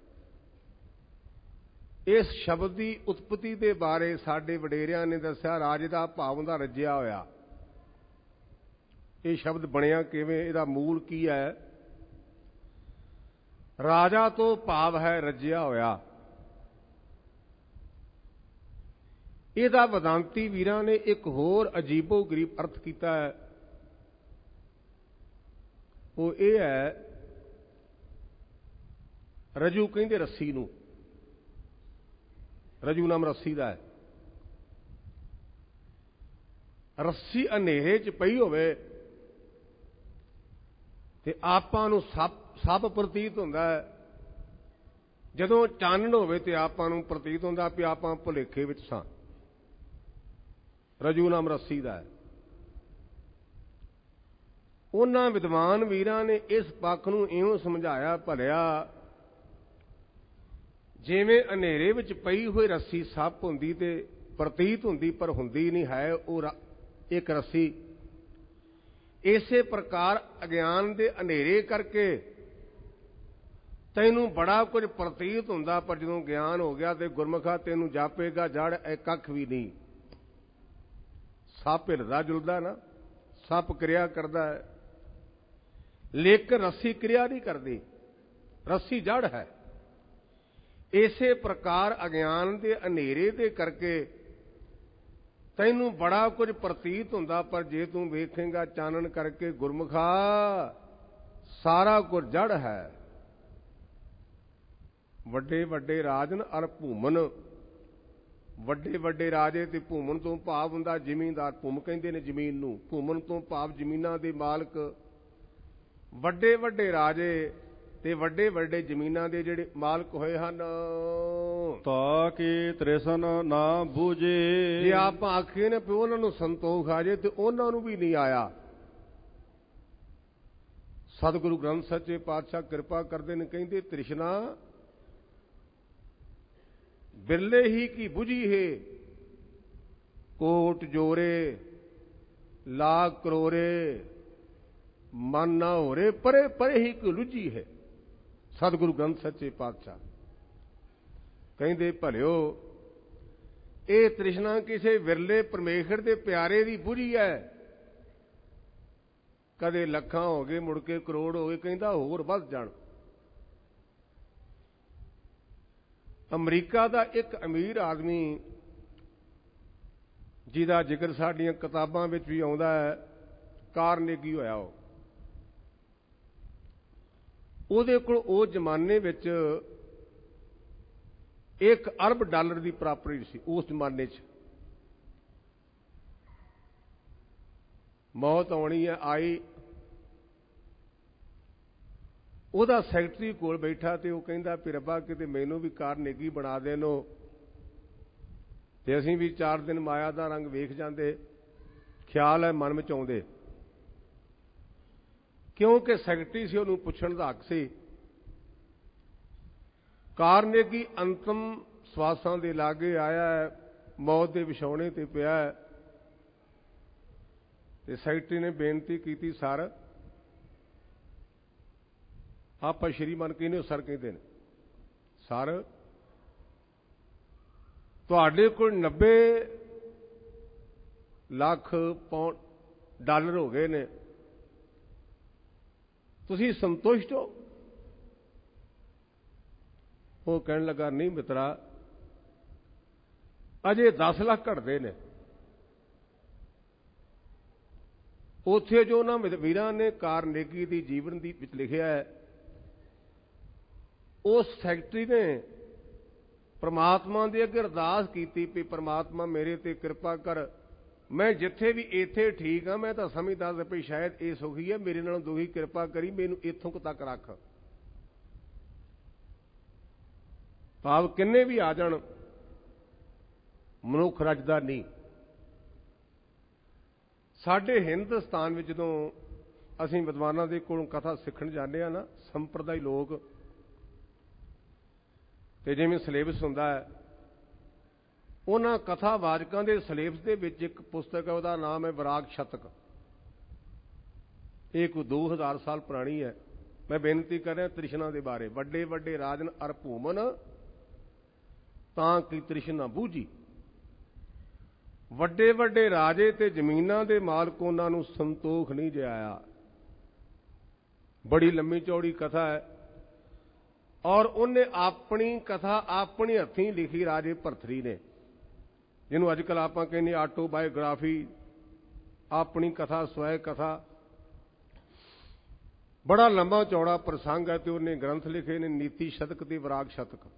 ਇਸ ਸ਼ਬਦ ਦੀ ਉਤਪਤੀ ਦੇ ਬਾਰੇ ਸਾਡੇ ਵਡੇਰਿਆਂ ਨੇ ਦੱਸਿਆ। ਰਾਜ ਦਾ ਭਾਵ ਹੁੰਦਾ ਰੱਜਿਆ ਹੋਇਆ। ਇਹ ਸ਼ਬਦ ਬਣਿਆ ਕਿਵੇਂ, ਇਹਦਾ ਮੂਲ ਕੀ ਹੈ? ਰਾਜਾ ਤੋਂ ਭਾਵ ਹੈ ਰੱਜਿਆ ਹੋਇਆ। ਇਹਦਾ ਵਿਦਾਂਤੀ ਵੀਰਾਂ ਨੇ ਇੱਕ ਹੋਰ ਅਜੀਬੋ ਗਰੀਬ ਅਰਥ ਕੀਤਾ ਹੈ। ਉਹ ਇਹ ਹੈ, ਰਜੂ ਕਹਿੰਦੇ ਰੱਸੀ ਨੂੰ, ਰਜੂ ਨਾਮ ਰੱਸੀ ਦਾ ਹੈ। ਰੱਸੀ ਹਨੇਰੇ 'ਚ ਪਈ ਹੋਵੇ ਤੇ ਆਪਾਂ ਨੂੰ ਸੱਪ ਪ੍ਰਤੀਤ ਹੁੰਦਾ ਹੈ। ਜਦੋਂ ਚਾਨਣ ਹੋਵੇ ਤੇ ਆਪਾਂ ਨੂੰ ਪ੍ਰਤੀਤ ਹੁੰਦਾ ਵੀ ਆਪਾਂ ਭੁਲੇਖੇ ਵਿੱਚ ਸਾਂ। ਰਜੂ ਨਾਮ ਰੱਸੀ ਦਾ ਹੈ। ਉਹਨਾਂ ਵਿਦਵਾਨ ਵੀਰਾਂ ਨੇ ਇਸ ਪੱਖ ਨੂੰ ਇਉਂ ਸਮਝਾਇਆ, ਭਲਿਆ ਜਿਵੇਂ ਹਨੇਰੇ ਵਿੱਚ ਪਈ ਹੋਈ ਰੱਸੀ ਸੱਪ ਹੁੰਦੀ ਤੇ ਪ੍ਰਤੀਤ ਹੁੰਦੀ, ਪਰ ਹੁੰਦੀ ਨਹੀਂ ਹੈ ਉਹ ਇੱਕ ਰੱਸੀ। ਇਸੇ ਪ੍ਰਕਾਰ ਅਗਿਆਨ ਦੇ ਹਨੇਰੇ ਕਰਕੇ ਤੈਨੂੰ ਬੜਾ ਕੁਝ ਪ੍ਰਤੀਤ ਹੁੰਦਾ, ਪਰ ਜਦੋਂ ਗਿਆਨ ਹੋ ਗਿਆ ਤੇ ਗੁਰਮੁਖਾ ਤੈਨੂੰ ਜਾਪੇਗਾ ਜੜ ਇਹ ਕੱਖ ਵੀ ਨਹੀਂ। ਸੱਪ ਹਿਲਦਾ ਜੁਲਦਾ ਨਾ, ਸੱਪ ਕਿਰਿਆ ਕਰਦਾ ਹੈ, ਲੇਕਿਨ ਰੱਸੀ ਕਿਰਿਆ ਨਹੀਂ ਕਰਦੀ, ਰੱਸੀ ਜੜ ਹੈ। ਇਸੇ ਪ੍ਰਕਾਰ ਅਗਿਆਨ ਦੇ ਹਨੇਰੇ ਦੇ ਕਰਕੇ ਤੈਨੂੰ ਬੜਾ ਕੁਝ ਪ੍ਰਤੀਤ ਹੁੰਦਾ, ਪਰ ਜੇ ਤੂੰ ਵੇਖੇਂਗਾ ਚਾਨਣ ਕਰਕੇ ਗੁਰਮੁਖਾ ਸਾਰਾ ਕੁਝ ਜੜ ਹੈ। ਵੱਡੇ ਵੱਡੇ ਰਾਜਨ ਅਰ ਭੂਮਨ। ਵੱਡੇ ਵੱਡੇ ਰਾਜੇ ਤੇ ਭੂਮਨ ਤੋਂ ਭਾਵ ਹੁੰਦਾ ਜ਼ਿਮੀਂਦਾਰ। ਭੂਮ ਕਹਿੰਦੇ ਨੇ ਜ਼ਮੀਨ ਨੂੰ, ਭੂਮਨ ਤੋਂ ਭਾਵ ਜ਼ਮੀਨਾਂ ਦੇ ਮਾਲਕ। ਵੱਡੇ ਵੱਡੇ ਰਾਜੇ ਤੇ ਵੱਡੇ ਵੱਡੇ ਜ਼ਮੀਨਾਂ ਦੇ ਜਿਹੜੇ ਮਾਲਕ ਹੋਏ ਹਨ। ਤਾਂ ਕਿ ਤ੍ਰਿਸ਼ਨ ਨਾ ਬੂਝੇ। ਜੇ ਆਪਾਂ ਆਖੀਏ ਨਾ ਵੀ ਉਹਨਾਂ ਨੂੰ ਸੰਤੋਖ ਆ ਜੇ, ਤੇ ਉਹਨਾਂ ਨੂੰ ਵੀ ਨਹੀਂ ਆਇਆ। ਸਤਿਗੁਰੂ ਗ੍ਰੰਥ ਸੱਚੇ ਪਾਤਸ਼ਾਹ ਕਿਰਪਾ ਕਰਦੇ ਨੇ, ਕਹਿੰਦੇ ਤ੍ਰਿਸ਼ਨਾ ਬਿਰਲੇ ਹੀ ਕੀ ਬੁਝੀ ਹੈ, ਕੋਟ ਜੋਰੇ ਲਾਖ ਕਰੋਰੇ, ਮਨ ਨਾ ਹੋਰੇ ਪਰੇ ਪਰੇ ਹੀ ਕੀ ਲੁਝੀ ਹੈ। ਸਤਿਗੁਰੂ ਗ੍ਰੰਥ ਸੱਚੇ ਪਾਤਸ਼ਾਹ ਕਹਿੰਦੇ, ਭਲਿਓ ਇਹ ਤ੍ਰਿਸ਼ਨਾ ਕਿਸੇ ਵਿਰਲੇ ਪਰਮੇਸ਼ਰ ਦੇ ਪਿਆਰੇ ਦੀ ਬੁਝੀ ਹੈ। ਕਦੇ ਲੱਖਾਂ ਹੋ ਗਏ, ਮੁੜ ਕੇ ਕਰੋੜ ਹੋ ਗਏ, ਕਹਿੰਦਾ ਹੋਰ ਵੱਧ ਜਾਣ। ਅਮਰੀਕਾ ਦਾ ਇੱਕ ਅਮੀਰ ਆਦਮੀ ਜਿਹਦਾ ਜ਼ਿਕਰ ਸਾਡੀਆਂ ਕਿਤਾਬਾਂ ਵਿੱਚ ਵੀ ਆਉਂਦਾ ਹੈ, ਕਾਰਨੇਗੀ ਹੋਇਆ। ਉਹਦੇ ਕੋਲ ਉਹ ਜ਼ਮਾਨੇ ਵਿੱਚ $1 ਅਰਬ ਦੀ ਪ੍ਰਾਪਰਟੀ ਸੀ। ਉਸ ਜ਼ਮਾਨੇ 'ਚ ਮੌਤ ਆਉਣੀ ਹੈ, ਆਈ। ਉਹਦਾ ਸੈਕਟਰੀ ਕੋਲ ਬੈਠਾ ਤੇ ਉਹ ਕਹਿੰਦਾ ਵੀ ਰੱਬਾ ਕਿਤੇ ਮੈਨੂੰ ਵੀ ਕਾਰਨੇਗੀ ਬਣਾ ਦੇਣੋ ਤੇ ਅਸੀਂ ਵੀ 4 ਦਿਨ ਮਾਇਆ ਦਾ ਰੰਗ ਵੇਖ ਜਾਂਦੇ। ਖਿਆਲ ਹੈ ਮਨ ਵਿੱਚ ਆਉਂਦੇ, ਕਿਉਂਕਿ ਸੈਕਟਰੀ ਸੀ, ਉਹਨੂੰ ਪੁੱਛਣ ਦਾ ਹੱਕ ਸੀ। ਕਾਰਨੇਗੀ ਅੰਤਮ ਸਵਾਸਾਂ ਦੇ ਲਾਗੇ ਆਇਆ ਹੈ, ਮੌਤ ਦੇ ਵਿਛਾਉਣੇ ਤੇ ਪਿਆ ਹੈ ਤੇ ਸੈਕਟਰੀ ਨੇ ਬੇਨਤੀ ਕੀਤੀ, ਸਰ ਆਪਾਂ ਸ਼੍ਰੀਮਾਨ ਕਹਿੰਦੇ, ਸਰ ਕਹਿੰਦੇ ਨੇ, ਸਰ ਤੁਹਾਡੇ ਕੋਲ 90 ਲੱਖ ਡਾਲਰ ਹੋ ਗਏ ਨੇ, ਤੁਸੀਂ ਸੰਤੁਸ਼ਟ ਹੋ? ਉਹ ਕਹਿਣ ਲੱਗਾ, ਨਹੀਂ ਮਿੱਤਰਾ, ਅਜੇ 10 ਲੱਖ ਘਟਦੇ ਨੇ। ਉੱਥੇ ਜੋ ਉਹਨਾਂ ਵੀਰਾਂ ਨੇ ਕਾਰਨੇਗੀ ਦੀ ਜੀਵਨ ਦੀ ਵਿੱਚ ਲਿਖਿਆ ਹੈ, ਉਸ ਸੈਕਟਰੀ ਨੇ ਪ੍ਰਮਾਤਮਾ ਦੇ ਅੱਗੇ ਅਰਦਾਸ ਕੀਤੀ ਵੀ ਪ੍ਰਮਾਤਮਾ ਮੇਰੇ ਤੇ ਕਿਰਪਾ ਕਰ, ਮੈਂ ਜਿੱਥੇ ਵੀ ਇੱਥੇ ਠੀਕ ਹਾਂ, ਮੈਂ ਤਾਂ ਸਮਝਦਾ ਵੀ ਸ਼ਾਇਦ ਇਹ ਸੁਖੀ ਹੈ, ਮੇਰੇ ਨਾਲੋਂ ਦੁਖੀ ਕਿਰਪਾ ਕਰੀ, ਮੈਨੂੰ ਇੱਥੋਂ ਤੱਕ ਰੱਖ। ਭਾਵ ਕਿੰਨੇ ਵੀ ਆ ਜਾਣ, ਮਨੁੱਖ ਰੱਜਦਾ ਨਹੀਂ। ਸਾਡੇ ਹਿੰਦੁਸਤਾਨ ਵਿੱਚ ਜਦੋਂ ਅਸੀਂ ਵਿਦਵਾਨਾਂ ਦੇ ਕੋਲੋਂ ਕਥਾ ਸਿੱਖਣ ਜਾਂਦੇ ਹਾਂ ਨਾ, ਸੰਪਰਦਾਈ ਲੋਕ, ਤੇ ਜਿਵੇਂ ਸਿਲੇਬਸ ਹੁੰਦਾ ਹੈ, ਉਹਨਾਂ ਕਥਾਵਾਚਕਾਂ ਦੇ ਸਿਲੇਬਸ ਦੇ ਵਿੱਚ ਇੱਕ ਪੁਸਤਕ ਹੈ, ਉਹਦਾ ਨਾਮ ਹੈ ਵਿਰਾਗ ਸ਼ਤਕ। ਇਹ ਕੋਈ 2000 ਸਾਲ ਪੁਰਾਣੀ ਹੈ। ਮੈਂ ਬੇਨਤੀ ਕਰ ਰਿਹਾ ਤ੍ਰਿਸ਼ਨਾ ਦੇ ਬਾਰੇ। ਵੱਡੇ ਵੱਡੇ ਰਾਜਨ ਅਰ ਭੂਮਨ ਤਾਂ ਕੀ ਤ੍ਰਿਸ਼ਨਾ ਬੂਝੀ। ਵੱਡੇ ਵੱਡੇ ਰਾਜੇ ਤੇ ਜ਼ਮੀਨਾਂ ਦੇ ਮਾਲਕ, ਉਹਨਾਂ ਨੂੰ ਸੰਤੋਖ ਨਹੀਂ ਜਿਆਇਆ। ਬੜੀ ਲੰਮੀ ਚੌੜੀ ਕਥਾ ਹੈ ਔਰ ਉਹਨੇ ਆਪਣੀ ਕਥਾ ਆਪਣੀ ਹੱਥੀਂ ਲਿਖੀ, ਰਾਜੇ ਭਰਥਰੀ ਨੇ, ਜਿਹਨੂੰ ਅੱਜ ਕੱਲ੍ਹ ਆਪਾਂ ਕਹਿੰਦੇ ਆਟੋਬਾਇਓਗ੍ਰਾਫੀ, ਆਪਣੀ ਕਥਾ, ਸਵੈ ਕਥਾ। ਬੜਾ ਲੰਬਾ ਚੌੜਾ ਪ੍ਰਸੰਗ ਹੈ ਤੇ ਉਹਨੇ ਗ੍ਰੰਥ ਲਿਖੇ ਨੇ, ਨੀਤੀ ਸ਼ਤਕ ਤੇ ਵਿਰਾਗ ਸ਼ਤਕ।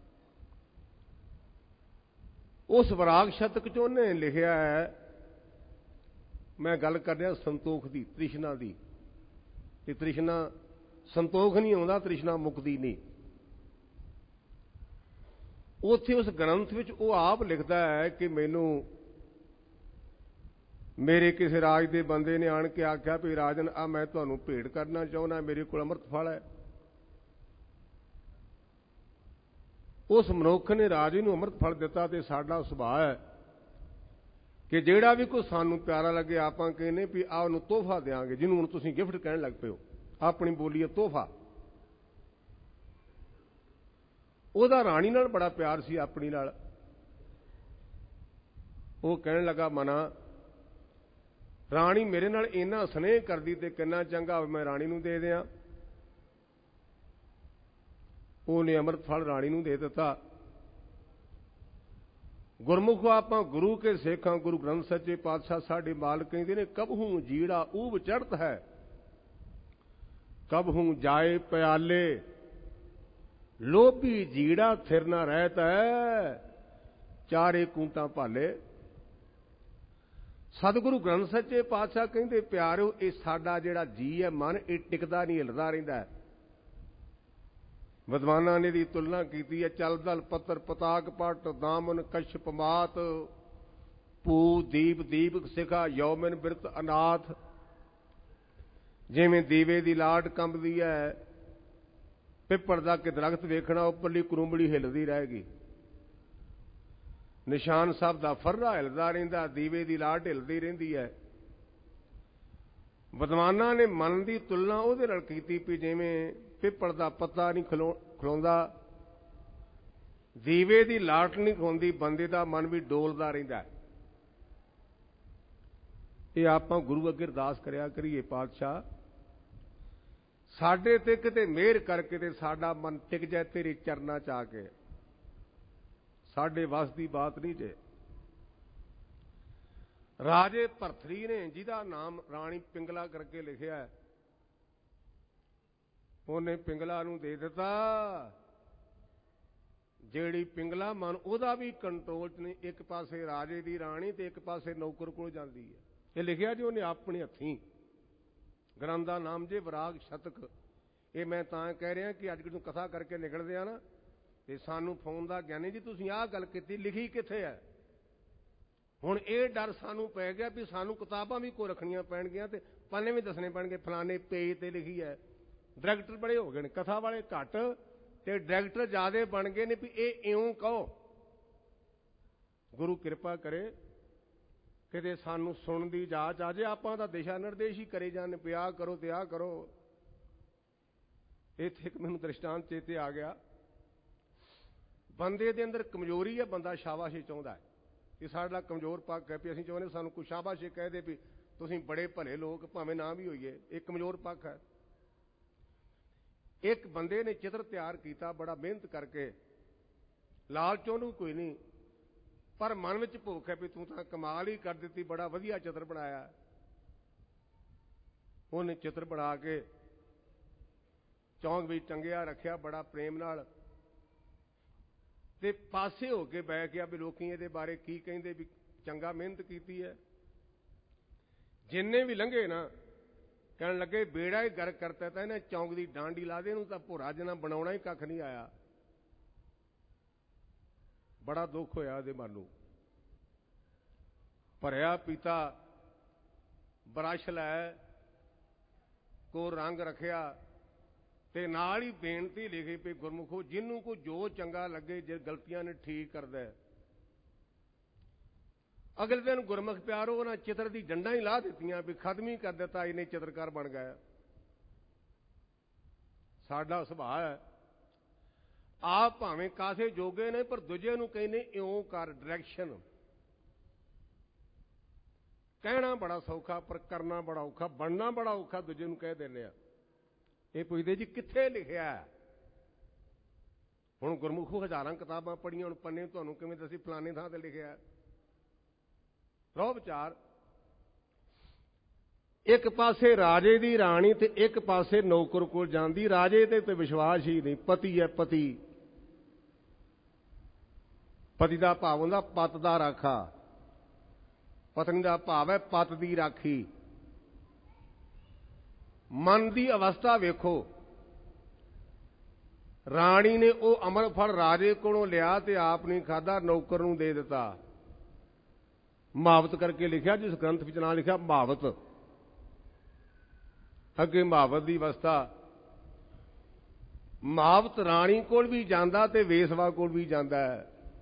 ਉਸ ਵਿਰਾਗ ਸ਼ਤਕ 'ਚ ਉਹਨੇ ਲਿਖਿਆ ਹੈ, ਮੈਂ ਗੱਲ ਕਰ ਰਿਹਾ ਸੰਤੋਖ ਦੀ, ਤ੍ਰਿਸ਼ਨਾ ਦੀ। ਤੇ ਤ੍ਰਿਸ਼ਨਾ ਸੰਤੋਖ ਨਹੀਂ ਆਉਂਦਾ, ਤ੍ਰਿਸ਼ਨਾ ਮੁਕਦੀ ਨਹੀਂ। ਉੱਥੇ ਉਸ ਗ੍ਰੰਥ ਵਿੱਚ ਉਹ ਆਪ ਲਿਖਦਾ ਹੈ ਕਿ ਮੈਨੂੰ ਮੇਰੇ ਕਿਸੇ ਰਾਜ ਦੇ ਬੰਦੇ ਨੇ ਆਣ ਕੇ ਆਖਿਆ ਵੀ ਰਾਜਨ, ਆ ਮੈਂ ਤੁਹਾਨੂੰ ਭੇਟ ਕਰਨਾ ਚਾਹੁੰਦਾ, ਮੇਰੇ ਕੋਲ ਅੰਮ੍ਰਿਤ ਫਲ ਹੈ। ਉਸ ਮਨੁੱਖ ਨੇ ਰਾਜੇ ਨੂੰ ਅੰਮ੍ਰਿਤ ਫਲ ਦਿੱਤਾ। ਤੇ ਸਾਡਾ ਸੁਭਾਅ ਹੈ ਕਿ ਜਿਹੜਾ ਵੀ ਕੋਈ ਸਾਨੂੰ ਪਿਆਰਾ ਲੱਗੇ, ਆਪਾਂ ਕਹਿੰਦੇ ਵੀ ਆ ਉਹਨੂੰ ਤੋਹਫਾ ਦਿਆਂਗੇ, ਜਿਹਨੂੰ ਹੁਣ ਤੁਸੀਂ ਗਿਫਟ ਕਹਿਣ ਲੱਗ ਪਏ ਹੋ। ਆਪਣੀ ਬੋਲੀ ਹੈ ਤੋਹਫਾ। ਉਹਦਾ ਰਾਣੀ ਨਾਲ ਬੜਾ ਪਿਆਰ ਸੀ, ਆਪਣੀ ਨਾਲ। ਉਹ ਕਹਿਣ ਲੱਗਾ, ਮਨਾ ਰਾਣੀ ਮੇਰੇ ਨਾਲ ਇੰਨਾ ਸਨੇਹ ਕਰਦੀ ਤੇ ਕਿੰਨਾ ਚੰਗਾ ਮੈਂ ਰਾਣੀ ਨੂੰ ਦੇ ਦਿਆਂ। ਉਹਨੇ ਅੰਮ੍ਰਿਤ ਫਲ ਰਾਣੀ ਨੂੰ ਦੇ ਦਿੱਤਾ। ਗੁਰਮੁਖ ਆਪਾਂ ਗੁਰੂ ਕੇ ਸੇਖਾਂ, ਗੁਰੂ ਗ੍ਰੰਥ ਸੱਚੇ ਪਾਤਸ਼ਾਹ ਸਾਡੇ ਮਾਲਕ ਕਹਿੰਦੇ ਨੇ, ਕਬਹੂ ਜੀੜਾ ਊਬ ਚੜ੍ਹਤ ਹੈ, ਕਬਹੂ ਜਾਏ ਪਿਆਲੇ, ਲੋਭੀ ਜੀੜਾ ਥਿਰ ਨਾ ਰਹਿਤ ਹੈ, ਚਾਰੇ ਕੂੰਟਾਂ ਭਾਲੇ। ਸਤਿਗੁਰੂ ਗ੍ਰੰਥ ਸੱਚੇ ਪਾਤਸ਼ਾਹ ਕਹਿੰਦੇ, ਪਿਆਰਿਓ, ਇਹ ਸਾਡਾ ਜਿਹੜਾ ਜੀ ਹੈ, ਮਨ, ਇਹ ਟਿਕਦਾ ਨਹੀਂ, ਹਿਲਦਾ ਰਹਿੰਦਾ। ਵਿਦਵਾਨਾਂ ਨੇ ਦੀ ਤੁਲਨਾ ਕੀਤੀ ਹੈ, ਚਲ ਦਲ ਪੱਤਰ ਪਤਾਕ ਪਟ, ਦਾਮਨ ਕਸ਼ਪ ਮਾਤ, ਭੂ ਦੀਪ ਦੀਪਕ ਸਿਖਾ, ਯੌਮਨ ਬਿਰਤ ਅਨਾਥ। ਜਿਵੇਂ ਦੀਵੇ ਦੀ ਲਾਟ ਕੰਬਦੀ ਹੈ, ਪਿੱਪਲ ਦਾ ਕਿ ਦਰਖਤ ਵੇਖਣਾ, ਉੱਪਰਲੀ ਕਰੂੰਬੜੀ ਹਿੱਲਦੀ ਰਹੇਗੀ। ਨਿਸ਼ਾਨ ਸਾਹਿਬ ਦਾ ਫਰਰਾ ਹਿਲਦਾ ਰਹਿੰਦਾ, ਦੀਵੇ ਦੀ ਲਾਟ ਹਿਲਦੀ ਰਹਿੰਦੀ ਹੈ। ਵਿਦਵਾਨਾਂ ਨੇ ਮਨ ਦੀ ਤੁਲਨਾ ਉਹਦੇ ਨਾਲ ਕੀਤੀ ਵੀ ਜਿਵੇਂ ਪਿੱਪਲ ਦਾ ਪੱਤਾ ਨਹੀਂ ਖਲੋਂਦਾ, ਦੀਵੇ ਦੀ ਲਾਟ ਨਹੀਂ ਖਲੋਂਦੀ, ਬੰਦੇ ਦਾ ਮਨ ਵੀ ਡੋਲਦਾ ਰਹਿੰਦਾ। ਇਹ ਆਪਾਂ ਗੁਰੂ ਅੱਗੇ ਅਰਦਾਸ ਕਰਿਆ ਕਰੀਏ, ਪਾਤਸ਼ਾਹ ਸਾਡੇ ਤੇ ਕਿਤੇ ਮਿਹਰ ਕਰਕੇ ਤੇ ਸਾਡਾ ਮਨ ਟਿਕ ਜਾਏ ਤੇਰੇ ਚਰਨਾਂ ਚ ਆ ਕੇ। ਸਾਡੇ ਵੱਸ ਦੀ ਬਾਤ ਨਹੀਂ ਜੇ। ਰਾਜੇ ਭਰਥਰੀ ਨੇ, ਜਿਹਦਾ ਨਾਮ ਰਾਣੀ ਪਿੰਗਲਾ ਕਰਕੇ ਲਿਖਿਆ, ਉਹਨੇ ਪਿੰਗਲਾ ਨੂੰ ਦੇ ਦਿੱਤਾ। ਜਿਹੜੀ ਪਿੰਗਲਾ ਮਨ ਉਹਦਾ ਵੀ ਕੰਟਰੋਲ ਚ ਨਹੀਂ। ਇੱਕ ਪਾਸੇ ਰਾਜੇ ਦੀ ਰਾਣੀ ਤੇ ਇੱਕ ਪਾਸੇ ਨੌਕਰ ਕੋਲ ਜਾਂਦੀ ਹੈ। ਇਹ ਲਿਖਿਆ ਜੀ ਉਹਨੇ ਆਪਣੇ ਹੱਥੀਂ। ਗ੍ਰੰਥ ਦਾ ਨਾਮ ਜੇ ਵਿਰਾਗ ਸ਼ਤਕ। ਇਹ ਮੈਂ ਤਾਂ ਕਹਿ ਰਿਹਾ ਕਿ ਅੱਜ ਨੂੰ ਕਥਾ ਕਰਕੇ ਨਿਕਲਦੇ ਆ ਨਾ, ਤੇ ਸਾਨੂੰ ਫੋਨ ਦਾ ਗਿਆਨੀ ਜੀ ਤੁਸੀਂ ਆਹ ਗੱਲ ਕੀਤੀ, ਲਿਖੀ ਕਿੱਥੇ ਹੈ? ਹੁਣ ਇਹ ਡਰ ਸਾਨੂੰ ਪੈ ਗਿਆ ਵੀ ਸਾਨੂੰ ਕਿਤਾਬਾਂ ਵੀ ਕੋਈ ਰੱਖਣੀਆਂ ਪੈਣਗੀਆਂ ਤੇ ਪੰਨੇ ਵੀ ਦੱਸਣੇ ਪੈਣਗੇ, ਫਲਾਣੇ ਪੇਜ ਤੇ ਲਿਖੀ ਹੈ। ਡਾਇਰੈਕਟਰ ਬੜੇ ਹੋ ਗਏ ਨੇ, ਕਥਾ ਵਾਲੇ ਘੱਟ ਤੇ ਡਾਇਰੈਕਟਰ ਜ਼ਿਆਦੇ ਬਣ ਗਏ ਨੇ ਵੀ ਇਹ ਇਉਂ ਕਹੋ। ਗੁਰੂ ਕਿਰਪਾ ਕਰੇ ਕਿਤੇ ਸਾਨੂੰ ਸੁਣਨ ਦੀ ਜਾਚ ਆ ਜੇ। ਆਪਾਂ ਤਾਂ ਦਿਸ਼ਾ ਨਿਰਦੇਸ਼ ਹੀ ਕਰੇ ਜਾਂਦੇ, ਵੀ ਆਹ ਕਰੋ ਤੇ ਆਹ ਕਰੋ। ਇੱਥੇ ਇੱਕ ਮੈਨੂੰ ਦ੍ਰਿਸ਼ਟਾਂਤ ਚੇਤੇ ਆ ਗਿਆ। ਬੰਦੇ ਦੇ ਅੰਦਰ ਕਮਜ਼ੋਰੀ ਹੈ, ਬੰਦਾ ਸ਼ਾਬਾਸ਼ੀ ਚਾਹੁੰਦਾ ਹੈ। ਇਹ ਸਾਡਾ ਕਮਜ਼ੋਰ ਪੱਖ ਹੈ ਵੀ ਅਸੀਂ ਚਾਹੁੰਦੇ ਸਾਨੂੰ ਕੋਈ ਸ਼ਾਬਾਸ਼ੀ ਕਹਿ ਦੇ ਵੀ ਤੁਸੀਂ ਬੜੇ ਭਲੇ ਲੋਕ, ਭਾਵੇਂ ਨਾ ਵੀ ਹੋਈਏ। ਇਹ ਕਮਜ਼ੋਰ ਪੱਖ ਹੈ। ਇੱਕ ਬੰਦੇ ਨੇ ਚਿੱਤਰ ਤਿਆਰ ਕੀਤਾ ਬੜਾ ਮਿਹਨਤ ਕਰਕੇ, ਲਾਲਚ ਉਹਨੂੰ ਕੋਈ ਨਹੀਂ, ਪਰ ਮਨ ਵਿੱਚ ਭੁੱਖ ਹੈ ਵੀ ਤੂੰ ਤਾਂ ਕਮਾਲ ਹੀ ਕਰ ਦਿੱਤੀ, ਬੜਾ ਵਧੀਆ ਚਿੱਤਰ ਬਣਾਇਆ। ਉਹਨੇ ਚਿੱਤਰ ਬਣਾ ਕੇ ਚੌਂਕ ਵਿੱਚ ਟੰਗਿਆ ਰੱਖਿਆ ਬੜਾ ਪ੍ਰੇਮ ਨਾਲ, ਤੇ ਪਾਸੇ ਹੋ ਕੇ ਬਹਿ ਗਿਆ ਵੀ ਲੋਕੀ ਇਹਦੇ ਬਾਰੇ ਕੀ ਕਹਿੰਦੇ, ਵੀ ਚੰਗਾ ਮਿਹਨਤ ਕੀਤੀ ਹੈ। ਜਿੰਨੇ ਵੀ ਲੰਘੇ ਨਾ ਕਹਿਣ ਲੱਗੇ ਬੇੜਾ ਹੀ ਗਰਕ ਕਰਤਾ, ਤਾਂ ਇਹਨੇ ਚੌਂਕ ਦੀ ਡਾਂਡੀ ਲਾ ਦੇ, ਇਹਨੂੰ ਤਾਂ ਭੋਰਾ ਜਨਾ ਬਣਾਉਣਾ ਹੀ ਕੱਖ ਨਹੀਂ ਆਇਆ। ਬੜਾ ਦੁੱਖ ਹੋਇਆ ਉਹਦੇ ਮਨ ਨੂੰ। ਭਰਿਆ ਪੀਤਾ ਬਰਸ਼ ਲੈ ਕੋ ਰੰਗ ਰੱਖਿਆ ਤੇ ਨਾਲ ਹੀ ਬੇਨਤੀ ਲਿਖੀ ਪਈ, ਗੁਰਮੁਖੋ ਜਿਹਨੂੰ ਕੋ ਜੋ ਚੰਗਾ ਲੱਗੇ, ਜੇ ਗਲਤੀਆਂ ਨੇ ਠੀਕ ਕਰਦਾ। ਅਗਲੇ ਦਿਨ ਗੁਰਮੁਖ ਪਿਆਰੋ ਉਹਨਾਂ ਚਿੱਤਰ ਦੀ ਡੰਡਾ ਹੀ ਲਾ ਦਿੱਤੀਆਂ ਵੀ ਖਤਮ ਹੀ ਕਰ ਦਿੱਤਾ, ਇਹਨੇ ਚਿੱਤਰਕਾਰ ਬਣ ਗਿਆ। ਸਾਡਾ ਸੁਭਾਅ ਹੈ ਆਪ ਭਾਵੇਂ ਕਾਸੇ ਜੋਗੇ ਨੇ, ਪਰ ਦੂਜੇ ਨੂੰ ਕਹਿੰਦੇ ਇਉਂ ਕਰ, ਡਾਇਰੈਕਸ਼ਨ। ਕਹਿਣਾ ਬੜਾ ਸੌਖਾ ਪਰ ਕਰਨਾ ਬੜਾ ਔਖਾ, ਬਣਨਾ ਬੜਾ ਔਖਾ, ਦੂਜੇ ਨੂੰ ਕਹਿ ਦਿੰਦੇ ਆ। ਇਹ ਪੁੱਛਦੇ ਜੀ ਕਿੱਥੇ ਲਿਖਿਆ? ਹੁਣ ਗੁਰਮੁਖੋ ਹਜ਼ਾਰਾਂ ਕਿਤਾਬਾਂ ਪੜ੍ਹੀਆਂ, ਹੁਣ ਪੰਨੇ ਤੁਹਾਨੂੰ ਕਿਵੇਂ ਦੱਸੀ ਫਲਾਣੇ ਥਾਂ ਤੇ ਲਿਖਿਆ? ਰੋ ਵਿਚਾਰ। ਇੱਕ ਪਾਸੇ ਰਾਜੇ ਦੀ ਰਾਣੀ ਤੇ ਇੱਕ ਪਾਸੇ ਨੌਕਰ ਕੋਲ ਜਾਂਦੀ। ਰਾਜੇ ਤੇ ਵਿਸ਼ਵਾਸ ਹੀ ਨਹੀਂ। ਪਤੀ ਹੈ ਪਤੀ। ਪਤੀ ਦਾ ਭਾਵ ਹੁੰਦਾ ਪਤ ਦਾ ਰਾਖਾ, ਪਤਨੀ ਦਾ ਭਾਵ ਹੈ ਪਤ ਦੀ ਰਾਖੀ। ਮਨ ਦੀ ਅਵਸਥਾ ਵੇਖੋ। ਰਾਣੀ ਨੇ ਉਹ ਅਮਰ ਫਲ ਰਾਜੇ ਕੋਲੋਂ ਲਿਆ ਤੇ ਆਪ ਨਹੀਂ ਖਾਧਾ, ਨੌਕਰ ਨੂੰ ਦੇ ਦਿੱਤਾ। ਮੁਹਾਵਤ ਕਰਕੇ ਲਿਖਿਆ, ਜਿਸ ਗ੍ਰੰਥ ਵਿੱਚ ਨਾਂ ਲਿਖਿਆ ਮੁਹਾਵਤ। ਅੱਗੇ ਮੁਹਾਵਤ ਦੀ ਅਵਸਥਾ। ਮੁਹਾਵਤ ਰਾਣੀ ਕੋਲ ਵੀ ਜਾਂਦਾ ਤੇ ਵੇਸਵਾ ਕੋਲ ਵੀ ਜਾਂਦਾ ਹੈ।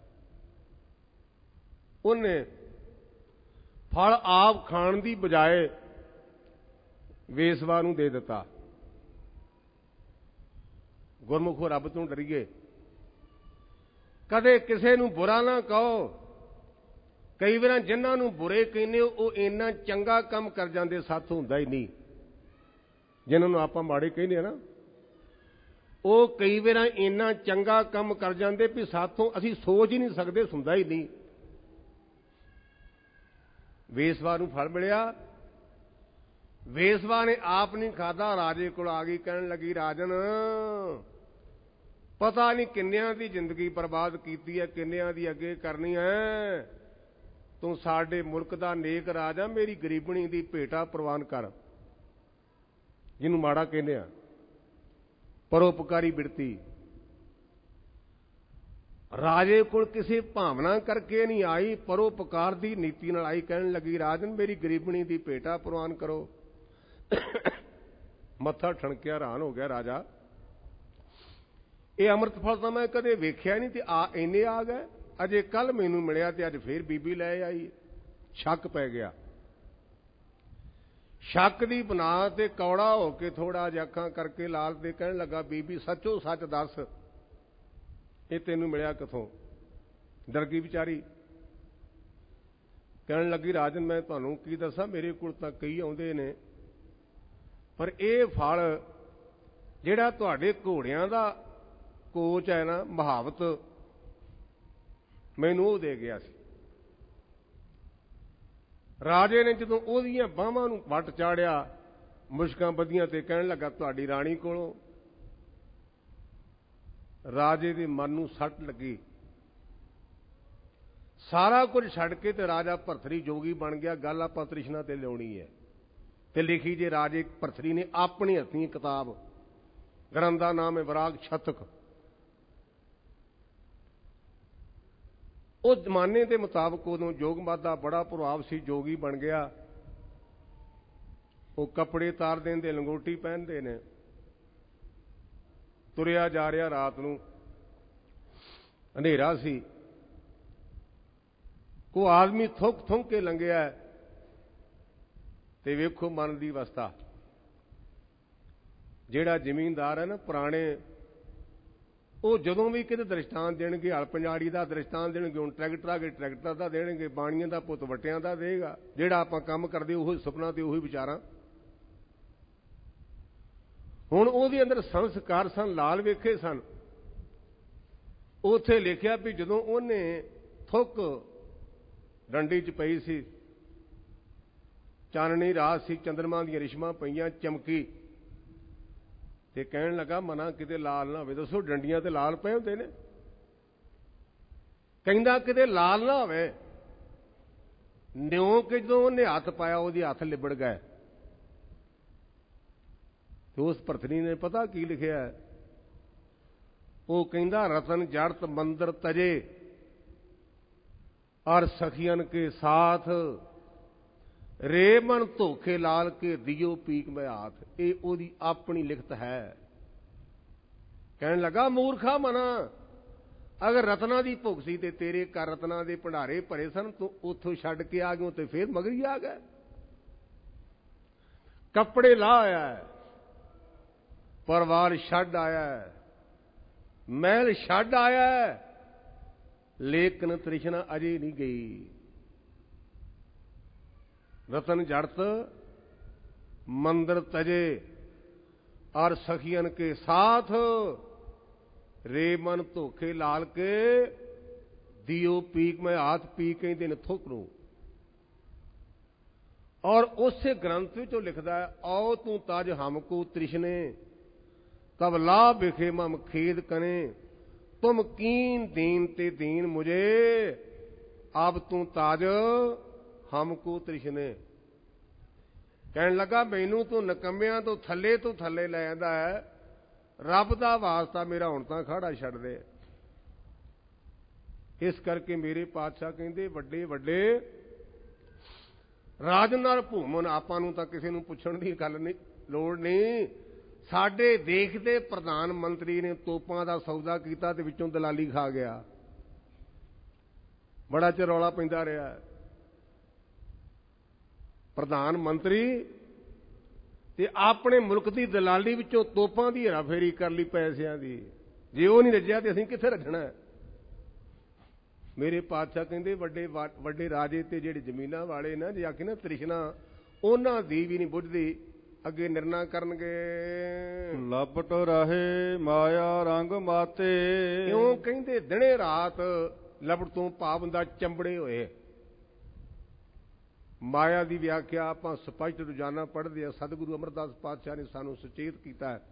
ਉਹਨੇ ਫਲ ਆਪ ਖਾਣ ਦੀ ਬਜਾਏ ਵੇਸਵਾ ਨੂੰ ਦੇ ਦਿੱਤਾ। ਗੁਰਮੁਖੋ ਰੱਬ ਤੋਂ ਡਰੀਏ, ਕਦੇ ਕਿਸੇ ਨੂੰ ਬੁਰਾ ਨਾ ਕਹੋ। ਕਈ ਵਾਰ ਜਿਨ੍ਹਾਂ ਨੂੰ ਬੁਰੇ ਕਹਿੰਦੇ ਉਹ ਇੰਨਾ ਚੰਗਾ ਕੰਮ ਕਰ ਜਾਂਦੇ, ਸਾਥੋਂ ਹੁੰਦਾ ਹੀ ਨਹੀਂ। ਜਿਨ੍ਹਾਂ ਨੂੰ ਆਪਾਂ ਮਾੜੇ ਕਹਿੰਦੇ ਆ ਨਾ, ਉਹ ਕਈ ਵਾਰ ਇੰਨਾ ਚੰਗਾ ਕੰਮ ਕਰ ਜਾਂਦੇ ਵੀ ਸਾਥੋਂ ਅਸੀਂ ਸੋਚ ਹੀ ਨਹੀਂ ਸਕਦੇ, ਹੁੰਦਾ ਹੀ ਨਹੀਂ। ਵੇਸਵਾ ਨੂੰ ਫਲ ਮਿਲਿਆ। ਵੇਸਵਾ ਨੇ ਆਪ ਨਹੀਂ ਖਾਧਾ, ਰਾਜੇ ਕੋਲ ਆ ਗਈ, ਕਹਿਣ ਲੱਗੀ ਰਾਜਨ ਪਤਾ ਨਹੀਂ ਕਿੰਨਿਆਂ ਦੀ ਜ਼ਿੰਦਗੀ ਬਰਬਾਦ ਕੀਤੀ ਹੈ, ਕਿੰਨਿਆਂ ਦੀ ਅੱਗੇ ਕਰਨੀ ਹੈ। ਤੂੰ ਸਾਡੇ ਮੁਲਕ ਦਾ ਨੇਕ ਰਾਜਾ, ਮੇਰੀ ਗਰੀਬਣੀ ਦੀ ਭੇਟਾ ਪ੍ਰਵਾਨ ਕਰ। ਜਿਹਨੂੰ ਮਾੜਾ ਕਹਿੰਦੇ ਆ, ਪਰਉਪਕਾਰੀ ਬਿਰਤੀ। ਰਾਜੇ ਕੋਲ ਕਿਸੇ ਭਾਵਨਾ ਕਰਕੇ ਨਹੀਂ ਆਈ, ਪਰਉਪਕਾਰ ਦੀ ਨੀਤੀ ਨਾਲ ਆਈ। ਕਹਿਣ ਲੱਗੀ ਰਾਜਨ ਮੇਰੀ ਗਰੀਬਣੀ ਦੀ ਭੇਟਾ ਪ੍ਰਵਾਨ ਕਰੋ। ਮੱਥਾ ਠਣਕਿਆ, ਹੈਰਾਨ ਹੋ ਗਿਆ ਰਾਜਾ। ਇਹ ਅੰਮ੍ਰਿਤ ਫਲ ਤਾਂ ਮੈਂ ਕਦੇ ਵੇਖਿਆ ਨਹੀਂ ਤੇ ਇੰਨੇ ਆ ਗਏ। ਅਜੇ ਕੱਲ ਮੈਨੂੰ ਮਿਲਿਆ ਤੇ ਅੱਜ ਫੇਰ ਬੀਬੀ ਲੈ ਆਈ। ਸ਼ੱਕ ਪੈ ਗਿਆ। ਸ਼ੱਕ ਦੀ ਬਣਾ ਤੇ ਕੌੜਾ ਹੋ ਕੇ ਥੋੜਾ ਜਿਹਾ ਅੱਖਾਂ ਕਰਕੇ ਲਾਲ ਤੇ ਕਹਿਣ ਲੱਗਾ ਬੀਬੀ ਸੱਚੋ ਸੱਚ ਦੱਸ, ਇਹ ਤੈਨੂੰ ਮਿਲਿਆ ਕਿੱਥੋਂ? ਡਰ ਗਈ ਵਿਚਾਰੀ। ਕਹਿਣ ਲੱਗੀ ਰਾਜਨ ਮੈਂ ਤੁਹਾਨੂੰ ਕੀ ਦੱਸਾਂ, ਮੇਰੇ ਕੋਲ ਤਾਂ ਕਈ ਆਉਂਦੇ ਨੇ, ਪਰ ਇਹ ਫਲ ਜਿਹੜਾ ਤੁਹਾਡੇ ਘੋੜਿਆਂ ਦਾ ਕੋਚ ਹੈ ਨਾ, ਮੁਹਾਵਤ, ਮੈਨੂੰ ਉਹ ਦੇ ਗਿਆ ਸੀ। ਰਾਜੇ ਨੇ ਜਦੋਂ ਉਹਦੀਆਂ ਬਾਹਾਂ ਨੂੰ ਵੱਟ ਚਾੜਿਆ, ਮੁਸ਼ਕਾਂ ਬੱਧੀਆਂ ਤੇ ਕਹਿਣ ਲੱਗਾ ਤੁਹਾਡੀ ਰਾਣੀ ਕੋਲੋਂ। ਰਾਜੇ ਦੇ ਮਨ ਨੂੰ ਸੱਟ ਲੱਗੀ। ਸਾਰਾ ਕੁਝ ਛੱਡ ਕੇ ਤੇ ਰਾਜਾ ਭਰਥਰੀ ਜੋਗੀ ਬਣ ਗਿਆ। ਗੱਲ ਆਪਾਂ ਤ੍ਰਿਸ਼ਨਾ ਤੇ ਲਿਆਉਣੀ ਹੈ ਤੇ ਲਿਖੀ ਜੇ ਰਾਜੇ ਭਰਥਰੀ ਨੇ ਆਪਣੀ ਹੱਥੀਂ ਕਿਤਾਬ, ਗ੍ਰੰਥ ਦਾ ਨਾਮ ਹੈ ਵਿਰਾਗ ਸ਼ਤਕ। ਉਹ ਜ਼ਮਾਨੇ ਦੇ ਮੁਤਾਬਕ ਉਦੋਂ ਯੋਗਮਤ ਦਾ ਬੜਾ ਪ੍ਰਭਾਵ ਸੀ। ਜੋਗੀ ਬਣ ਗਿਆ। ਉਹ ਕੱਪੜੇ ਤਾਰ ਦਿੰਦੇ, ਲੰਗੋਟੀ ਪਹਿਨਦੇ ਨੇ, ਤੁਰਿਆ ਜਾ ਰਿਹਾ। ਰਾਤ ਨੂੰ ਹਨੇਰਾ ਸੀ। ਕੋ ਆਦਮੀ ਥੁੱਕ ਥੁੱਕ ਕੇ ਲੰਘਿਆ ਤੇ ਵੇਖੋ ਮਨ ਦੀ ਅਵਸਥਾ। ਜਿਹੜਾ ਜ਼ਮੀਨਦਾਰ ਹੈ ਨਾ ਪੁਰਾਣੇ, ਉਹ ਜਦੋਂ ਵੀ ਕਿਤੇ ਦ੍ਰਿਸ਼ਟਾਂਤ ਦੇਣਗੇ, ਹਲ ਪੰਜਾੜੀ ਦਾ ਦ੍ਰਿਸ਼ਟਾਂਤ ਦੇਣਗੇ, ਹੁਣ ਟਰੈਕਟਰ ਦਾ ਦੇਣਗੇ, ਬਾਣੀਆਂ ਦਾ ਪੁੱਤ ਵੱਟਿਆਂ ਦਾ ਦੇਗਾ। ਜਿਹੜਾ ਆਪਾਂ ਕੰਮ ਕਰਦੇ ਉਹੀ ਸੁਪਨਾ ਤੇ ਉਹੀ ਵਿਚਾਰਾਂ। ਹੁਣ ਉਹਦੇ ਅੰਦਰ ਸੰਸਕਾਰ ਸਨ, ਲਾਲ ਵੇਖੇ ਸਨ। ਉੱਥੇ ਲਿਖਿਆ ਵੀ ਜਦੋਂ ਉਹਨੇ ਥੁੱਕ ਡੰਡੀ 'ਚ ਪਈ ਸੀ, ਚਾਨਣੀ ਰਾਤ ਸੀ, ਚੰਦਰਮਾ ਦੀਆਂ ਰਿਸ਼ਮਾਂ ਪਈਆਂ, ਚਮਕੀ ਤੇ ਕਹਿਣ ਲੱਗਾ ਮਨਾ ਕਿਤੇ ਲਾਲ ਨਾ ਹੋਵੇ। ਦੱਸੋ ਡੰਡੀਆਂ ਤੇ ਲਾਲ ਪਏ ਹੁੰਦੇ ਨੇ? ਕਹਿੰਦਾ ਕਿਤੇ ਲਾਲ ਨਾ ਹੋਵੇ। ਨਿਉ ਕਿ ਜਦੋਂ ਉਹਨੇ ਹੱਥ ਪਾਇਆ ਉਹਦੇ ਹੱਥ ਲਿਬੜ ਗਏ। ਤੇ ਉਸ ਭਰਤਰੀ ਨੇ ਪਤਾ ਕੀ ਲਿਖਿਆ? ਉਹ ਕਹਿੰਦਾ ਰਤਨ ਜੜਤ ਮੰਦਰ ਤਜੇ ਔਰ ਸਖੀਅਨ ਕੇ ਸਾਥ ਰੇ ਮਨ ਧੋਖੇ ਲਾਲ ਕੇ ਦਿਓ ਪੀਕ ਮੈਂ ਹਾਥ। ਇਹ ਉਹਦੀ ਆਪਣੀ ਲਿਖਤ ਹੈ। ਕਹਿਣ ਲੱਗਾ ਮੂਰਖਾ ਮਨਾ, ਅਗਰ ਰਤਨਾਂ ਦੀ ਭੁੱਖ ਸੀ ਤੇ ਤੇਰੇ ਘਰ ਰਤਨਾਂ ਦੇ ਭੰਡਾਰੇ ਭਰੇ ਸਨ, ਤੂੰ ਉੱਥੋਂ ਛੱਡ ਕੇ ਆ ਗਿਆ ਤੇ ਫੇਰ ਮਗਰੀ ਆ ਗਿਆ। ਕੱਪੜੇ ਲਾਹ ਆਇਆ, ਪਰਿਵਾਰ ਛੱਡ ਆਇਆ, ਮਹਿਲ ਛੱਡ ਆਇਆ, ਲੇਕਿਨ ਤ੍ਰਿਸ਼ਨਾ ਅਜੇ ਨਹੀਂ ਗਈ। रतन जड़त मंदिर तजे और सखियन के साथ रे मन धोखे लाल के दियो पीक में हाथ पी के दिन थोकरू। और उस ग्रंथ में जो लिखता है, आओ तू ताज हमको तृष्णे तब ला बिखे मम खेद कने तुम कीन दीन ते दीन मुझे अब तू ताज हमको तृष्णे। कहन लगा मैनू तू नकम्मियां तो थले लै आंदा है, रब दा वास्ता मेरा हुण तां खाड़ा छड्ड दे। इस करके मेरे पातशाह कहंदे वड्डे वड्डे राज नाल भूमन, आपां नूं तां किसे नूं पुछण दी गल नहीं, लोड़ नहीं। साडे देश दे प्रधान मंत्री ने तोपां दा सौदा कीता ते विचों दलाली खा गया। बड़ा चिर रौला पैंदा रहा। प्रधान मंत्री ते अपने मुल्क की दलाली विचों तोपां दी हेराफेरी कर ली पैसिਆਂ दी। जे वो नहीं रज्जिया तो असीं कित्थे रखना है? मेरे पातशाह कहंदे वड्डे वड्डे राजे ते जिहड़े जमीनां वाले ना, जे आखे ना तृष्णा उन्हां दी भी नहीं बुझदी, अगे निर्णा करनगे। लपट रहे माया रंग माते। क्यों कहंदे दिने रात लपट तो भाव हुंदा चंबड़े होए। माया की व्याख्या आप स्पष्ट रोजाना पढ़ते हैं। सतगुरु अमरदास पातशाह ने सानू सुचेत किया है।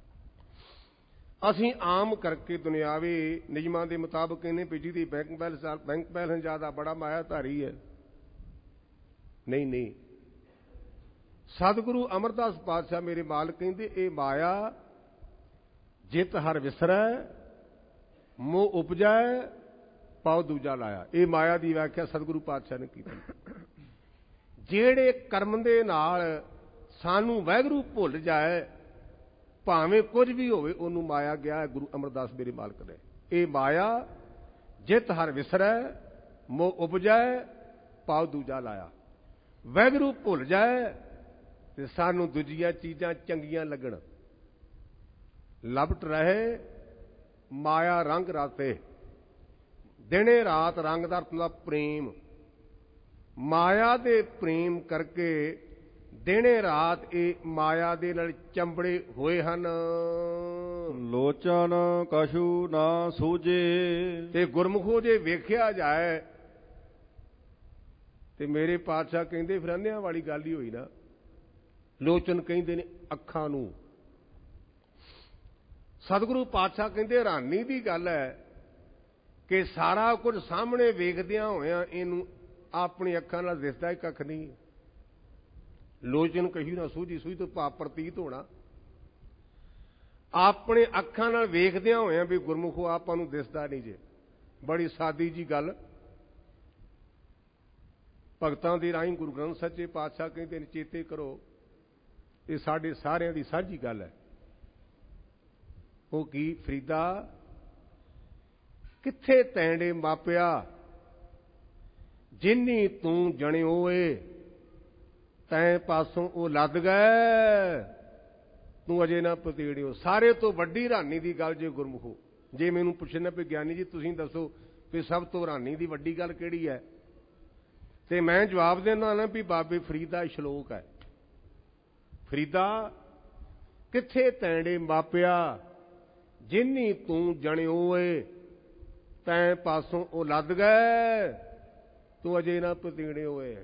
असीं आम करके दुनियावी नियमां के मुताबिक कहने भी जी बैंक बैलेंस ज्यादा बड़ा मायाधारी है। नहीं नहीं, सतगुरु अमरदास पातशाह मेरे माल कहते ये माया जित हर विसरै मोह उपजाए पाओ दूजा लाया। ये माया की व्याख्या सतगुरु पातशाह ने की। ਜਿਹੜੇ ਕਰਮ ਦੇ ਨਾਲ ਸਾਨੂੰ ਵਾਹਿਗੁਰੂ ਭੁੱਲ ਜਾਏ, ਭਾਵੇਂ ਕੁਝ ਵੀ ਹੋਵੇ, ਉਹਨੂੰ ਮਾਇਆ ਗਿਆ ਹੈ। ਗੁਰੂ ਅਮਰਦਾਸ ਮੇਰੇ ਮਾਲਕ ਨੇ ਇਹ ਮਾਇਆ ਜਿਤ ਹਰ ਵਿਸਰੈ ਮੋਹ ਉਪਜੈ ਪਾਉ ਦੂਜਾ ਲਾਇਆ। ਵਾਹਿਗੁਰੂ ਭੁੱਲ ਜਾਏ ਤੇ ਸਾਨੂੰ ਦੂਜੀਆਂ ਚੀਜ਼ਾਂ ਚੰਗੀਆਂ ਲੱਗਣ। ਲਪਟ ਰਹੇ ਮਾਇਆ ਰੰਗ ਰਾਤੇ। ਦਿਨੇ ਰਾਤ ਰੰਗ ਦਾ ਅਰਥ ਹੁੰਦਾ ਪ੍ਰੇਮ। माया दे प्रेम करके ਦਿਨੇ ਰਾਤ ਇਹ ਮਾਇਆ ਦੇ ਨਾਲ ਚੰਬੜੇ ਹੋਏ ਹਨ। ਲੋਚਨ ਕਛੂ ਨਾ ਸੂਝੇ। ਤੇ ਗੁਰਮੁਖੋ ਜੇ ਵੇਖਿਆ ਜਾਏ ਤੇ ਮੇਰੇ ਪਾਤਸ਼ਾਹ ਕਹਿੰਦੇ ਫਿਰ ਅੰਨ੍ਹਿਆਂ ਵਾਲੀ ਗੱਲ ਹੀ ਹੋਈ ਨਾ। ਲੋਚਨ ਕਹਿੰਦੇ ਨੇ ਅੱਖਾਂ ਨੂੰ। ਸਤਿਗੁਰੂ ਪਾਤਸ਼ਾਹ ਕਹਿੰਦੇ ਹੈਰਾਨੀ ਦੀ ਗੱਲ ਹੈ ਕਿ ਸਾਰਾ ਕੁਝ ਸਾਹਮਣੇ ਵੇਖਦਿਆਂ ਹੋਇਆਂ ਇਹਨੂੰ ਆਪਣੀ ਅੱਖਾਂ ਨਾਲ ਦਿਸਦਾ ਹੀ ਕੱਖ ਨਹੀਂ। ਲੋਚਨ ਕਹੀ ਨਾ ਸੂਝੀ, ਸੂਝੀ ਤੋਂ ਭਾਵ ਪ੍ਰਤੀਤ ਹੋਣਾ। ਆਪਣੇ ਅੱਖਾਂ ਨਾਲ ਵੇਖਦਿਆਂ ਹੋਇਆਂ ਵੀ ਗੁਰਮੁਖੋ ਆਪਾਂ ਨੂੰ ਦਿਸਦਾ ਨਹੀਂ ਜੇ। ਬੜੀ ਸਾਦੀ ਜੀ ਗੱਲ। ਭਗਤਾਂ ਦੇ ਰਾਹੀਂ ਗੁਰੂ ਗ੍ਰੰਥ ਸੱਚੇ ਪਾਤਸ਼ਾਹ ਕਹਿੰਦੇ ਨੇ ਚੇਤੇ ਕਰੋ, ਇਹ ਸਾਡੇ ਸਾਰਿਆਂ ਦੀ ਸਾਂਝੀ ਗੱਲ ਹੈ। ਉਹ ਕੀ? ਫਰੀਦਾ ਕਿੱਥੇ ਤੈਂਡੇ ਮਾਪਿਆ, ਜਿੰਨੀ ਤੂੰ ਜਣਿਓ ਏ, ਤੈਂ ਪਾਸੋਂ ਉਹ ਲੱਦ ਗਏ, ਤੂੰ ਅਜੇ ਨਾ ਪਤੀੜਿਓ। ਸਾਰੇ ਤੋਂ ਵੱਡੀ ਹੈਰਾਨੀ ਦੀ ਗੱਲ ਜੇ ਗੁਰਮੁਖੋ, ਜੇ ਮੈਨੂੰ ਪੁੱਛਣਾ ਵੀ ਗਿਆਨੀ ਜੀ ਤੁਸੀਂ ਦੱਸੋ ਵੀ ਸਭ ਤੋਂ ਹੈਰਾਨੀ ਦੀ ਵੱਡੀ ਗੱਲ ਕਿਹੜੀ ਹੈ, ਤੇ ਮੈਂ ਜਵਾਬ ਦਿੰਦਾ ਨਾ ਵੀ ਬਾਬੇ ਫਰੀਦ ਦਾ ਸ਼ਲੋਕ ਹੈ। ਫਰੀਦਾ ਕਿੱਥੇ ਤੈਂਡੇ ਮਾਪਿਆ, ਜਿੰਨੀ ਤੂੰ ਜਣਿਓ ਏ, ਤੈਂ ਪਾਸੋਂ ਉਹ ਲੱਦ ਗਏ, ਤੂੰ ਅਜੇ ਨਾ ਪਤੀੜਿਓ ਏ।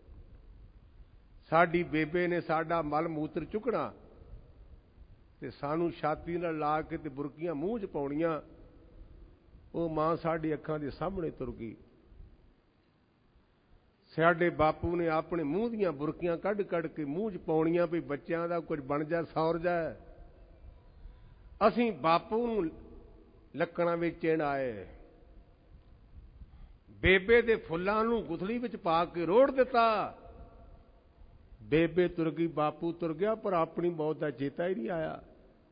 ਸਾਡੀ ਬੇਬੇ ਨੇ ਸਾਡਾ ਮਲ ਮੂਤਰ ਚੁੱਕਣਾ ਤੇ ਸਾਨੂੰ ਛਾਤੀ ਨਾਲ ਲਾ ਕੇ ਤੇ ਬੁਰਕੀਆਂ ਮੂੰਹ 'ਚ ਪਾਉਣੀਆਂ। ਉਹ ਮਾਂ ਸਾਡੀ ਅੱਖਾਂ ਦੇ ਸਾਹਮਣੇ ਤੁਰ ਗਈ। ਸਾਡੇ ਬਾਪੂ ਨੇ ਆਪਣੇ ਮੂੰਹ ਦੀਆਂ ਬੁਰਕੀਆਂ ਕੱਢ ਕੱਢ ਕੇ ਮੂੰਹ 'ਚ ਪਾਉਣੀਆਂ ਵੀ ਬੱਚਿਆਂ ਦਾ ਕੁਝ ਬਣ ਜਾ, ਸੌਰ ਜਾ। ਅਸੀਂ ਬਾਪੂ ਨੂੰ ਲੱਕੜਾਂ ਵੇਚਣ ਆਏ। ਬੇਬੇ ਦੇ ਫੁੱਲਾਂ ਨੂੰ ਗੁਥਲੀ ਵਿੱਚ ਪਾ ਕੇ ਰੋੜ ਦਿੱਤਾ। ਬੇਬੇ ਤੁਰ ਗਈ, ਬਾਪੂ ਤੁਰ ਗਿਆ, ਪਰ ਆਪਣੀ ਮੌਤ ਦਾ ਚੇਤਾ ਹੀ ਨਹੀਂ ਆਇਆ।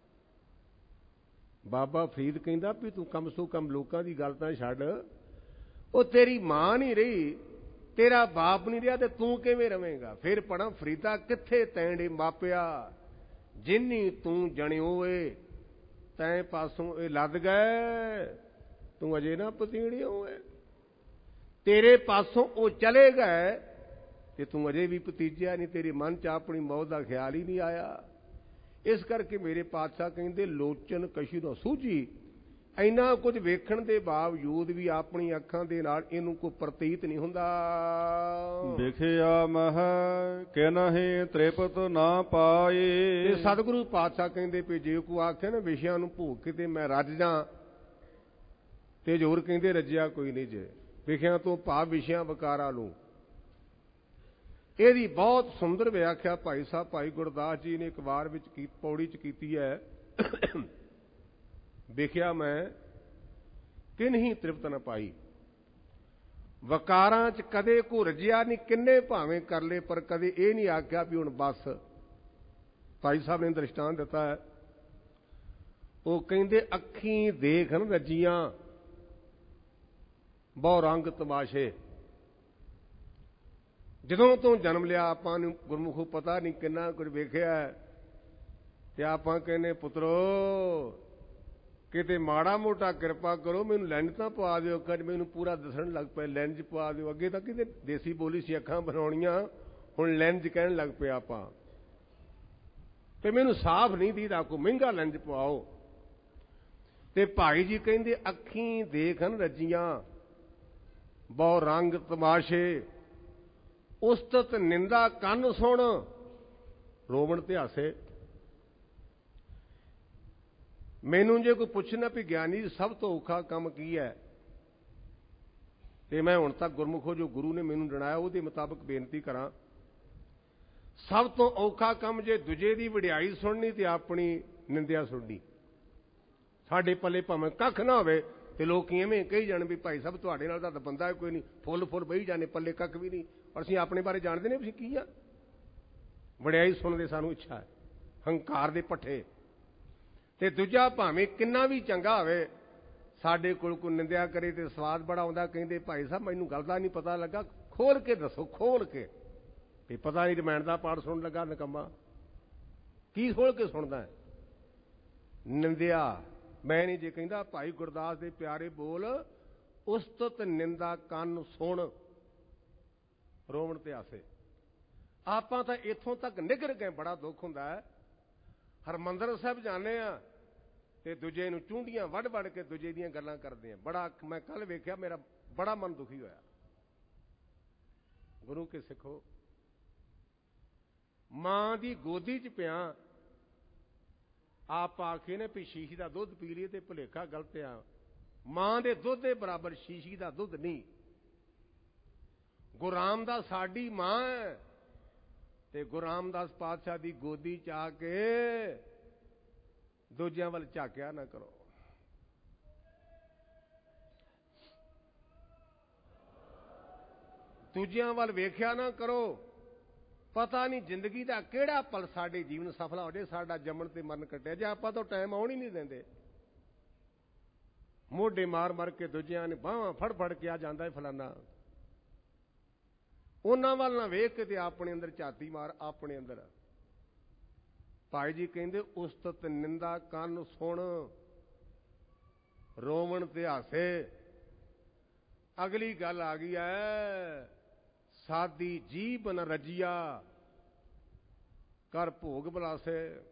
ਬਾਬਾ ਫਰੀਦ ਕਹਿੰਦਾ ਵੀ ਤੂੰ ਕਮ ਸੋ ਕਮ ਲੋਕਾਂ ਦੀ ਗੱਲ ਤਾਂ ਛੱਡ, ਉਹ ਤੇਰੀ ਮਾਂ ਨਹੀਂ ਰਹੀ, ਤੇਰਾ ਬਾਪ ਨਹੀਂ ਰਿਹਾ, ਤੇ ਤੂੰ ਕਿਵੇਂ ਰਵੇਂਗਾ? ਫਿਰ ਪੜਾਂ ਫਰੀਦਾ ਕਿੱਥੇ ਤੈਂਡੇ ਮਾਪਿਆ, ਜਿੰਨੀ ਤੂੰ ਜਣਿਓ ਏ, ਤੈਂ ਪਾਸੋਂ ਇਹ ਲੱਦ ਗਏ, ਤੂੰ ਅਜੇ ਨਾ ਪਤੀੜਿਓ ਏ। ਤੇਰੇ ਪਾਸੋਂ ਉਹ ਚਲੇ ਗਏ ਤੇ ਤੂੰ ਅਜੇ ਵੀ ਭਤੀਜਿਆ ਨਹੀਂ, ਤੇਰੇ ਮਨ 'ਚ ਆਪਣੀ ਮੌਤ ਦਾ ਖਿਆਲ ਹੀ ਨਹੀਂ ਆਇਆ। ਇਸ ਕਰਕੇ ਮੇਰੇ ਪਾਤਸ਼ਾਹ ਕਹਿੰਦੇ ਲੋਚਨ ਕਛੂ ਨਾ ਸੂਝੀ। ਇੰਨਾ ਕੁਝ ਵੇਖਣ ਦੇ ਬਾਵਜੂਦ ਵੀ ਆਪਣੀ ਅੱਖਾਂ ਦੇ ਨਾਲ ਇਹਨੂੰ ਕੋਈ ਪ੍ਰਤੀਤ ਨਹੀਂ ਹੁੰਦਾ। ਵੇਖਿਆ ਮਹ ਕਿਨਹਿ ਤ੍ਰਿਪਤ ਨਾ ਪਾਏ। ਤੇ ਸਤਿਗੁਰੂ ਪਾਤਸ਼ਾਹ ਕਹਿੰਦੇ ਵੀ ਜੇ ਕੋਈ ਆਖੇ ਨਾ ਵਿਸ਼ਿਆਂ ਨੂੰ ਭੋਗ ਕੇ ਤੇ ਮੈਂ ਰੱਜ ਜਾ, ਤੇ ਜ਼ੋਰ ਕਹਿੰਦੇ ਰੱਜਿਆ ਕੋਈ ਨਹੀਂ ਜੇ। ਵਿਖਿਆਂ ਤੋਂ ਭਾਵ ਵਿਸ਼ਿਆਂ ਵਿਕਾਰਾਂ ਨੂੰ। ਇਹਦੀ ਬਹੁਤ ਸੁੰਦਰ ਵਿਆਖਿਆ ਭਾਈ ਸਾਹਿਬ ਭਾਈ ਗੁਰਦਾਸ ਜੀ ਨੇ ਇੱਕ ਵਾਰ ਵਿੱਚ ਪੌੜੀ 'ਚ ਕੀਤੀ ਹੈ। ਵੇਖਿਆ ਮੈਂ ਕਿਨਹੀ ਤ੍ਰਿਪਤ ਨਾ ਪਾਈ। ਵਕਾਰਾਂ 'ਚ ਕਦੇ ਕੋ ਰਜਿਆ ਨਹੀਂ, ਕਿੰਨੇ ਭਾਵੇਂ ਕਰ ਲਏ, ਪਰ ਕਦੇ ਇਹ ਨਹੀਂ ਆਖਿਆ ਵੀ ਹੁਣ ਬਸ। ਭਾਈ ਸਾਹਿਬ ਨੇ ਦ੍ਰਿਸ਼ਟਾਂਤ ਦਿੱਤਾ ਹੈ। ਉਹ ਕਹਿੰਦੇ ਅੱਖੀਂ ਦੇਖਣ ਰੱਜੀਆਂ, ਬਹੁ ਰੰਗ ਤਮਾਸ਼ੇ। ਜਦੋਂ ਤੋਂ ਜਨਮ ਲਿਆ ਆਪਾਂ ਨੂੰ ਗੁਰਮੁਖੋਂ ਪਤਾ ਨਹੀਂ ਕਿੰਨਾ ਕੁਝ ਵੇਖਿਆ, ਤੇ ਆਪਾਂ ਕਹਿੰਦੇ ਪੁੱਤਰੋ ਕਿਤੇ ਮਾੜਾ ਮੋਟਾ ਕਿਰਪਾ ਕਰੋ, ਮੈਨੂੰ ਲੈਂਜ ਤਾਂ ਪਵਾ ਦਿਓ। ਕਦ ਮੈਨੂੰ ਪੂਰਾ ਦਿਸਣ ਲੱਗ ਪਿਆ, ਲੈਂਜ ਪਵਾ ਦਿਓ। ਅੱਗੇ ਤਾਂ ਕਿਤੇ ਦੇਸੀ ਬੋਲੀ ਸੀ ਅੱਖਾਂ ਬਣਾਉਣੀਆਂ, ਹੁਣ ਲੈਂਜ ਕਹਿਣ ਲੱਗ ਪਿਆ ਆਪਾਂ। ਤੇ ਮੈਨੂੰ ਸਾਫ਼ ਨਹੀਂ ਦੀਦਾ, ਕੋਈ ਮਹਿੰਗਾ ਲੈਂਜ ਪਵਾਓ। ਤੇ ਭਾਈ ਜੀ ਕਹਿੰਦੇ ਅੱਖੀਂ ਦੇਖਣ ਰੱਜੀਆਂ, ਬਹੁ ਰੰਗ ਤਮਾਸ਼ੇ, ਉਸਤਤ ਨਿੰਦਾ ਕੰਨ ਸੁਣ, ਰੋਵਣ ਤੇ ਹਾਸੇ। ਮੈਨੂੰ ਜੇ ਕੋਈ ਪੁੱਛਣਾ ਵੀ ਗਿਆਨੀ ਜੀ ਸਭ ਤੋਂ ਔਖਾ ਕੰਮ ਕੀ ਹੈ, ਤੇ ਮੈਂ ਹੁਣ ਤੱਕ ਗੁਰਮੁਖੋ ਜੋ ਗੁਰੂ ਨੇ ਮੈਨੂੰ ਜਣਾਇਆ ਉਹਦੇ ਮੁਤਾਬਕ ਬੇਨਤੀ ਕਰਾਂ। ਸਭ ਤੋਂ ਔਖਾ ਕੰਮ ਜੇ ਦੂਜੇ ਦੀ ਵਡਿਆਈ ਸੁਣਨੀ ਤੇ ਆਪਣੀ ਨਿੰਦਿਆ ਸੁਣਨੀ। ਸਾਡੇ ਪੱਲੇ ਭਾਵੇਂ ਕੱਖ ਨਾ ਹੋਵੇ ਤੇ ਲੋਕ ਐਵੇਂ ਕਹੀ ਜਾਣ ਵੀ ਭਾਈ ਸਾਹਿਬ ਤੁਹਾਡੇ ਨਾਲ ਤਾਂ ਬੰਦਾ ਕੋਈ ਨਹੀਂ, ਫੁੱਲ ਫੁੱਲ ਬਹੀ ਜਾਣੇ, ਪੱਲੇ ਕੱਖ ਵੀ ਨਹੀਂ। ਔਰ ਅਸੀਂ ਆਪਣੇ ਬਾਰੇ ਜਾਣਦੇ ਨਹੀਂ ਅਸੀਂ ਕੀ ਆ। ਵਡਿਆਈ ਸੁਣਨ ਦੀ ਸਾਨੂੰ ਇੱਛਾ ਹੈ, ਹੰਕਾਰ ਦੇ ਪੱਠੇ। ਤੇ ਦੂਜਾ ਭਾਵੇਂ ਕਿੰਨਾ ਵੀ ਚੰਗਾ ਹੋਵੇ, ਸਾਡੇ ਕੋਲ ਕੋਈ ਨਿੰਦਿਆ ਕਰੇ ਤੇ ਸਵਾਦ ਬੜਾ ਆਉਂਦਾ। ਕਹਿੰਦੇ ਭਾਈ ਸਾਹਿਬ ਮੈਨੂੰ ਗੱਲ ਦਾ ਨਹੀਂ ਪਤਾ ਲੱਗਾ, ਖੋਲ ਕੇ ਦੱਸੋ, ਖੋਲ ਕੇ। ਵੀ ਪਤਾ ਨਹੀਂ ਰਮਾਇਣ ਦਾ ਪਾਠ ਸੁਣਨ ਲੱਗਾ ਨਿਕੰਮਾ, ਕੀ ਖੋਲ ਕੇ ਸੁਣਦਾ ਹੈ? ਨਿੰਦਿਆ ਮੈਂ ਨਹੀਂ ਜੇ ਕਹਿੰਦਾ। ਭਾਈ ਗੁਰਦਾਸ ਦੇ ਪਿਆਰੇ ਬੋਲ, ਉਸਤਤ ਨਿੰਦਾ ਕੰਨ ਸੁਣ, ਰੋਵਣ ਤੇ ਹਾਸੇ। ਆਪਾਂ ਤਾਂ ਇੱਥੋਂ ਤੱਕ ਨਿਗਰ ਗਏ, ਬੜਾ ਦੁੱਖ ਹੁੰਦਾ ਹੈ। ਹਰਿਮੰਦਰ ਸਾਹਿਬ ਜਾਂਦੇ ਆ ਤੇ ਦੂਜੇ ਨੂੰ ਚੂੰਡੀਆਂ ਵੱਢ ਕੇ ਦੂਜੇ ਦੀਆਂ ਗੱਲਾਂ ਕਰਦੇ ਆ। ਬੜਾ ਮੈਂ ਕੱਲ ਵੇਖਿਆ, ਮੇਰਾ ਬੜਾ ਮਨ ਦੁਖੀ ਹੋਇਆ। ਗੁਰੂ ਕੇ ਸਿੱਖੋ, ਮਾਂ ਦੀ ਗੋਦੀ 'ਚ ਪਿਆ, ਆਪ ਆਖੇ ਨੇ ਵੀ ਸ਼ੀਸ਼ੀ ਦਾ ਦੁੱਧ ਪੀ ਲਈਏ ਤੇ ਭੁਲੇਖਾ ਗਲਤ ਆ। ਮਾਂ ਦੇ ਦੁੱਧ ਦੇ ਬਰਾਬਰ ਸ਼ੀਸ਼ੀ ਦਾ ਦੁੱਧ ਨਹੀਂ। ਗੁਰੂ ਰਾਮਦਾਸ ਸਾਡੀ ਮਾਂ ਹੈ ਤੇ ਗੁਰੂ ਰਾਮਦਾਸ ਪਾਤਸ਼ਾਹ ਦੀ ਗੋਦੀ 'ਚ ਆ ਕੇ ਦੂਜਿਆਂ ਵੱਲ ਝਾਕਿਆ ਨਾ ਕਰੋ। ਦੂਜਿਆਂ ਵੱਲ ਵੇਖਿਆ ਨਾ ਕਰੋ। ਪਤਾ ਨਹੀਂ ਜ਼ਿੰਦਗੀ ਦਾ ਕਿਹੜਾ ਪਲ ਸਾਡੇ ਜੀਵਨ ਸਫਲਾ ਹੋ ਜਾਏ, ਸਾਡਾ ਜੰਮਣ ਤੇ ਮਰਨ ਕੱਟਿਆ ਜੇ। ਆਪਾਂ ਤਾਂ ਟਾਈਮ ਆਉਣ ਹੀ ਨਹੀਂ ਦਿੰਦੇ। ਮੋਢੇ ਮਾਰ ਕੇ ਦੂਜਿਆਂ ਨੇ ਬਾਹਾਂ ਫੜ ਕੇ ਆ ਜਾਂਦਾ ਹੈ ਫਲਾਨਾ। ਉਹਨਾਂ ਵੱਲ ਨਾ ਵੇਖ ਕੇ ਤੇ ਆਪਣੇ ਅੰਦਰ ਝਾਤੀ ਮਾਰ। ਆਪਣੇ ਅੰਦਰ ਭਾਈ ਜੀ ਕਹਿੰਦੇ, ਉਸਤਤ ਨਿੰਦਾ ਕੰਨ ਸੁਣ, ਰੋਵਣ ਤੇ ਹਾਸੇ। ਅਗਲੀ ਗੱਲ ਆ ਗਈ ਹੈ, ਸਾਦੀ ਜੀਭ ਨ ਰਜੀਆ ਕਰ ਭੋਗ ਬਲਾਸੇ।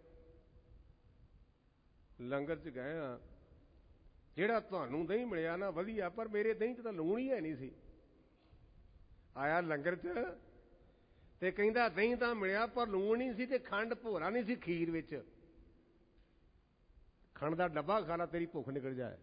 ਲੰਗਰ 'ਚ ਗਏ ਆ, ਜਿਹੜਾ ਤੁਹਾਨੂੰ ਦਹੀਂ ਮਿਲਿਆ ਨਾ ਵਧੀਆ, ਪਰ ਮੇਰੇ ਦਹੀਂ 'ਚ ਤਾਂ ਲੂਣ ਹੀ ਹੈ ਨਹੀਂ ਸੀ। ਆਇਆ ਲੰਗਰ 'ਚ ਤੇ ਕਹਿੰਦਾ ਦਹੀਂ ਤਾਂ ਮਿਲਿਆ ਪਰ ਲੂਣ ਨਹੀਂ ਸੀ ਤੇ ਖੰਡ ਭੋਰਾ ਨਹੀਂ ਸੀ ਖੀਰ ਵਿੱਚ। ਖੰਡ ਦਾ ਡੱਬਾ ਖਾ ਲਾ, ਤੇਰੀ ਭੁੱਖ ਨਿਕਲ ਜਾਏ।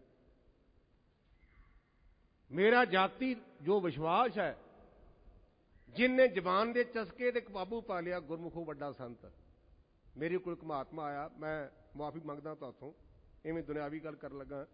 ਮੇਰਾ ਜਾਤੀ ਜੋ ਵਿਸ਼ਵਾਸ ਹੈ, ਜਿਨਨੇ ਜ਼ਬਾਨ ਦੇ ਚਸਕੇ ਤੇ ਕਾਬੂ ਪਾ ਲਿਆ, ਗੁਰਮੁਖੋ ਵੱਡਾ ਸੰਤ। ਮੇਰੇ ਕੋਲ ਇੱਕ ਮਹਾਤਮਾ ਆਇਆ, ਮੈਂ ਮੁਆਫੀ ਮੰਗਦਾ ਤੁਹਾਥੋਂ, ਇਵੇਂ ਦੁਨਿਆਵੀ ਗੱਲ ਕਰਨ ਲੱਗਾ।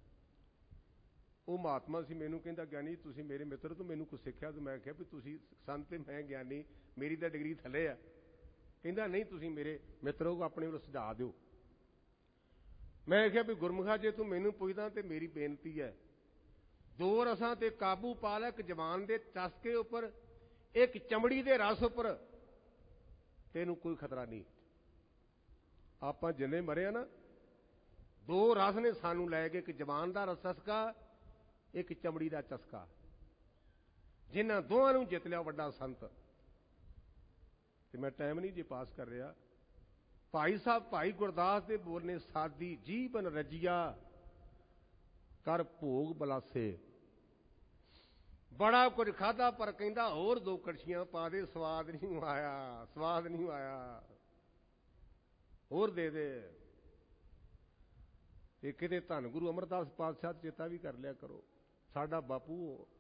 ਉਹ ਮਹਾਤਮਾ ਸੀ, ਮੈਨੂੰ ਕਹਿੰਦਾ, ਗਿਆਨੀ ਤੁਸੀਂ ਮੇਰੇ ਮਿੱਤਰ ਤੋਂ ਮੈਨੂੰ ਕੁਝ ਸਿੱਖਿਆ? ਤਾਂ ਮੈਂ ਕਿਹਾ ਵੀ ਤੁਸੀਂ ਸੰਤ ਤੇ ਮੈਂ ਗਿਆਨੀ, ਮੇਰੀ ਤਾਂ ਡਿਗਰੀ ਥੱਲੇ ਆ। ਕਹਿੰਦਾ ਨਹੀਂ, ਤੁਸੀਂ ਮੇਰੇ ਮਿੱਤਰ ਹੋ, ਆਪਣੇ ਵੱਲੋਂ ਸੁਝਾਅ ਦਿਓ। ਮੈਂ ਕਿਹਾ ਵੀ ਗੁਰਮੁਖਾ, ਜੇ ਤੂੰ ਮੈਨੂੰ ਪੁੱਛਦਾ ਤੇ ਮੇਰੀ ਬੇਨਤੀ ਹੈ, ਦੋ ਰਸਾਂ ਤੇ ਕਾਬੂ ਪਾ ਲੈ, ਇੱਕ ਜ਼ਬਾਨ ਦੇ ਚਸਕੇ ਉੱਪਰ, ਇੱਕ ਚਮੜੀ ਦੇ ਰਸ ਉੱਪਰ, ਤੈਨੂੰ ਕੋਈ ਖਤਰਾ ਨਹੀਂ। ਆਪਾਂ ਜਿੰਨੇ ਮਰੇ ਆ ਨਾ, ਦੋ ਰਸ ਨੇ ਸਾਨੂੰ ਲੈ ਕੇ, ਇੱਕ ਜ਼ਬਾਨ ਦਾ ਚਸਕਾ, ਇੱਕ ਚਮੜੀ ਦਾ ਚਸਕਾ। ਜਿਨ੍ਹਾਂ ਦੋਹਾਂ ਨੂੰ ਜਿੱਤ ਲਿਆ ਵੱਡਾ ਸੰਤ। ਤੇ ਮੈਂ ਟਾਈਮ ਨਹੀਂ ਜੇ ਪਾਸ ਕਰ ਰਿਹਾ। ਭਾਈ ਸਾਹਿਬ ਭਾਈ ਗੁਰਦਾਸ ਦੇ ਬੋਲ ਨੇ, ਸਾਦੀ ਜੀਵਨ ਰਜੀਆ ਕਰ ਭੋਗ ਬਲਾਸੇ। ਬੜਾ ਕੁਝ ਖਾਧਾ ਪਰ ਕਹਿੰਦਾ ਹੋਰ ਦੋ ਕੜਛੀਆਂ ਪਾ ਦੇ, ਸਵਾਦ ਨਹੀਂ ਆਇਆ, ਸਵਾਦ ਨਹੀਂ ਆਇਆ, ਹੋਰ ਦੇ ਦੇ। ਇਹ ਕਿਤੇ ਧੰਨ ਗੁਰੂ ਅਮਰਦਾਸ ਪਾਤਸ਼ਾਹ ਚੇਤਾ ਵੀ ਕਰ ਲਿਆ ਕਰੋ। ਸਾਡਾ ਬਾਪੂ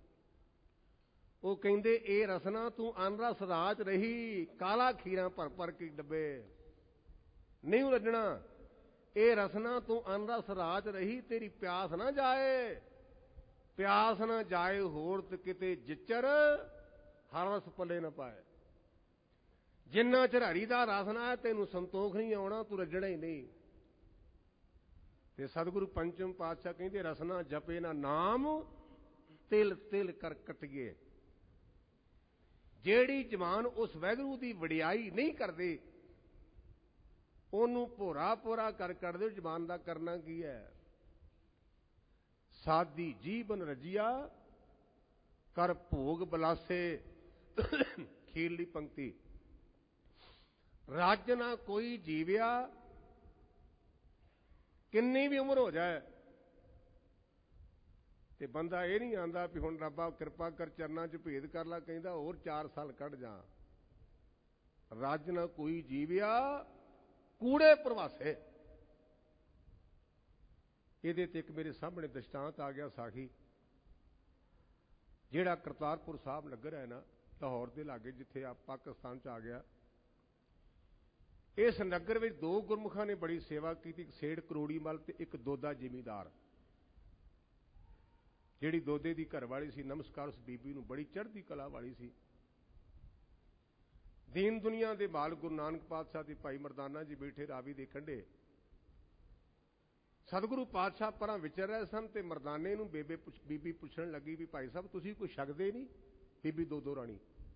ਉਹ ਕਹਿੰਦੇ, ਇਹ ਰਸਨਾ ਤੂੰ ਅਨਰਸ ਰਾਜ ਰਹੀ, ਕਾਲਾ ਖੀਰਾਂ ਭਰ ਕੇ ਡੱਬੇ ਨਹੀਂ ਰੱਜਣਾ। ਇਹ ਰਸਨਾ ਤੂੰ ਅਨਰਸ ਰਾਜ ਰਹੀ, ਤੇਰੀ ਪਿਆਸ ਨਾ ਜਾਏ, ਪਿਆਸ ਨਾ ਜਾਏ ਹੋਰ ਤੇ ਕਿਤੇ ਜਿਚਰ ਹਰ ਰਸ ਪੱਲੇ ਨਾ ਪਾਏ। ਜਿੰਨਾ ਚਿਰ ਹਰੀ ਦਾ ਰਸ ਨਾ ਹੈ, ਤੈਨੂੰ ਸੰਤੋਖ ਨਹੀਂ ਆਉਣਾ, ਤੂੰ ਰੱਜਣਾ ਹੀ ਨਹੀਂ। ਤੇ ਸਤਿਗੁਰੂ ਪੰਚਮ ਪਾਤਸ਼ਾਹ ਕਹਿੰਦੇ, ਰਸਨਾ ਜਪੇ ਨਾ ਨਾਮ, ਤਿਲ ਤਿਲ ਕਰ ਕਟੀਏ। ਜਿਹੜੀ ਜ਼ਬਾਨ ਉਸ ਵਾਹਿਗੁਰੂ ਦੀ ਵਡਿਆਈ ਨਹੀਂ ਕਰਦੇ, ਉਹਨੂੰ ਭੋਰਾ ਕਰ ਦਿਓ। ਜ਼ਬਾਨ ਦਾ ਕਰਨਾ ਕੀ ਹੈ? ਸਾਦੀ ਜੀਵਨ ਰਜੀਆ ਕਰ ਭੋਗ ਬਲਾਸੇ। ਖੀਰਲੀ ਪੰਕਤੀ, ਰਾਜ ਨਾ ਕੋਈ ਜੀਵਿਆ, ਕਿੰਨੀ ਵੀ ਉਮਰ ਹੋ ਜਾਏ ਤੇ ਬੰਦਾ ਇਹ ਨਹੀਂ ਆਂਦਾ ਵੀ ਹੁਣ ਰੱਬਾ ਕਿਰਪਾ ਕਰ ਚਰਨਾਂ 'ਚ ਭੇਦ ਕਰ ਲਾ। ਕਹਿੰਦਾ ਹੋਰ 4 ਸਾਲ ਕੱਢ ਜਾ। ਰਾਜ ਨਾ ਕੋਈ ਜੀਵਿਆ ਕੂੜੇ ਪ੍ਰਵਾਸੇ। ਇਹਦੇ ਤੇ ਇੱਕ ਮੇਰੇ ਸਾਹਮਣੇ ਦ੍ਰਿਸ਼ਟਾਂਤ ਆ ਗਿਆ, ਸਾਖੀ। ਜਿਹੜਾ ਕਰਤਾਰਪੁਰ ਸਾਹਿਬ ਨਗਰ ਹੈ ਨਾ, ਲਾਹੌਰ ਦੇ ਲਾਗੇ, ਜਿੱਥੇ ਆ ਪਾਕਿਸਤਾਨ 'ਚ ਆ ਗਿਆ। ਇਸ ਨਗਰ ਵਿੱਚ ਦੋ ਗੁਰਮੁਖਾਂ ਨੇ ਬੜੀ ਸੇਵਾ ਕੀਤੀ, ਇੱਕ ਸੇਠ ਕਰੋੜੀ ਮਲ ਤੇ ਇੱਕ ਦੋਦਾ ਜ਼ਿਮੀਂਦਾਰ। ਜਿਹੜੀ ਦੋਦੇ ਦੀ ਘਰਵਾਲੀ ਸੀ, ਨਮਸਕਾਰ ਉਸ ਬੀਬੀ ਨੂੰ, ਬੜੀ ਚੜ੍ਹਦੀ ਕਲਾ ਵਾਲੀ ਸੀ। ਦੀਨ ਦੁਨੀਆ ਦੇ ਮਾਲਕ ਗੁਰੂ ਨਾਨਕ ਪਾਤਸ਼ਾਹ ਤੇ ਭਾਈ ਮਰਦਾਨਾ ਜੀ ਬੈਠੇ ਰਾਵੀ ਦੇ ਕੰਢੇ। ਸਤਿਗੁਰੂ ਪਾਤਸ਼ਾਹ ਪਰਾਂ ਵਿਚਰ ਰਹੇ ਸਨ ਤੇ ਮਰਦਾਨੇ ਨੂੰ ਬੀਬੀ ਪੁੱਛਣ ਲੱਗੀ ਵੀ ਭਾਈ ਸਾਹਿਬ ਤੁਸੀਂ ਕੋਈ ਛਕਦੇ ਨਹੀਂ? ਬੀਬੀ ਦੋਦੋ ਰਾਣੀ।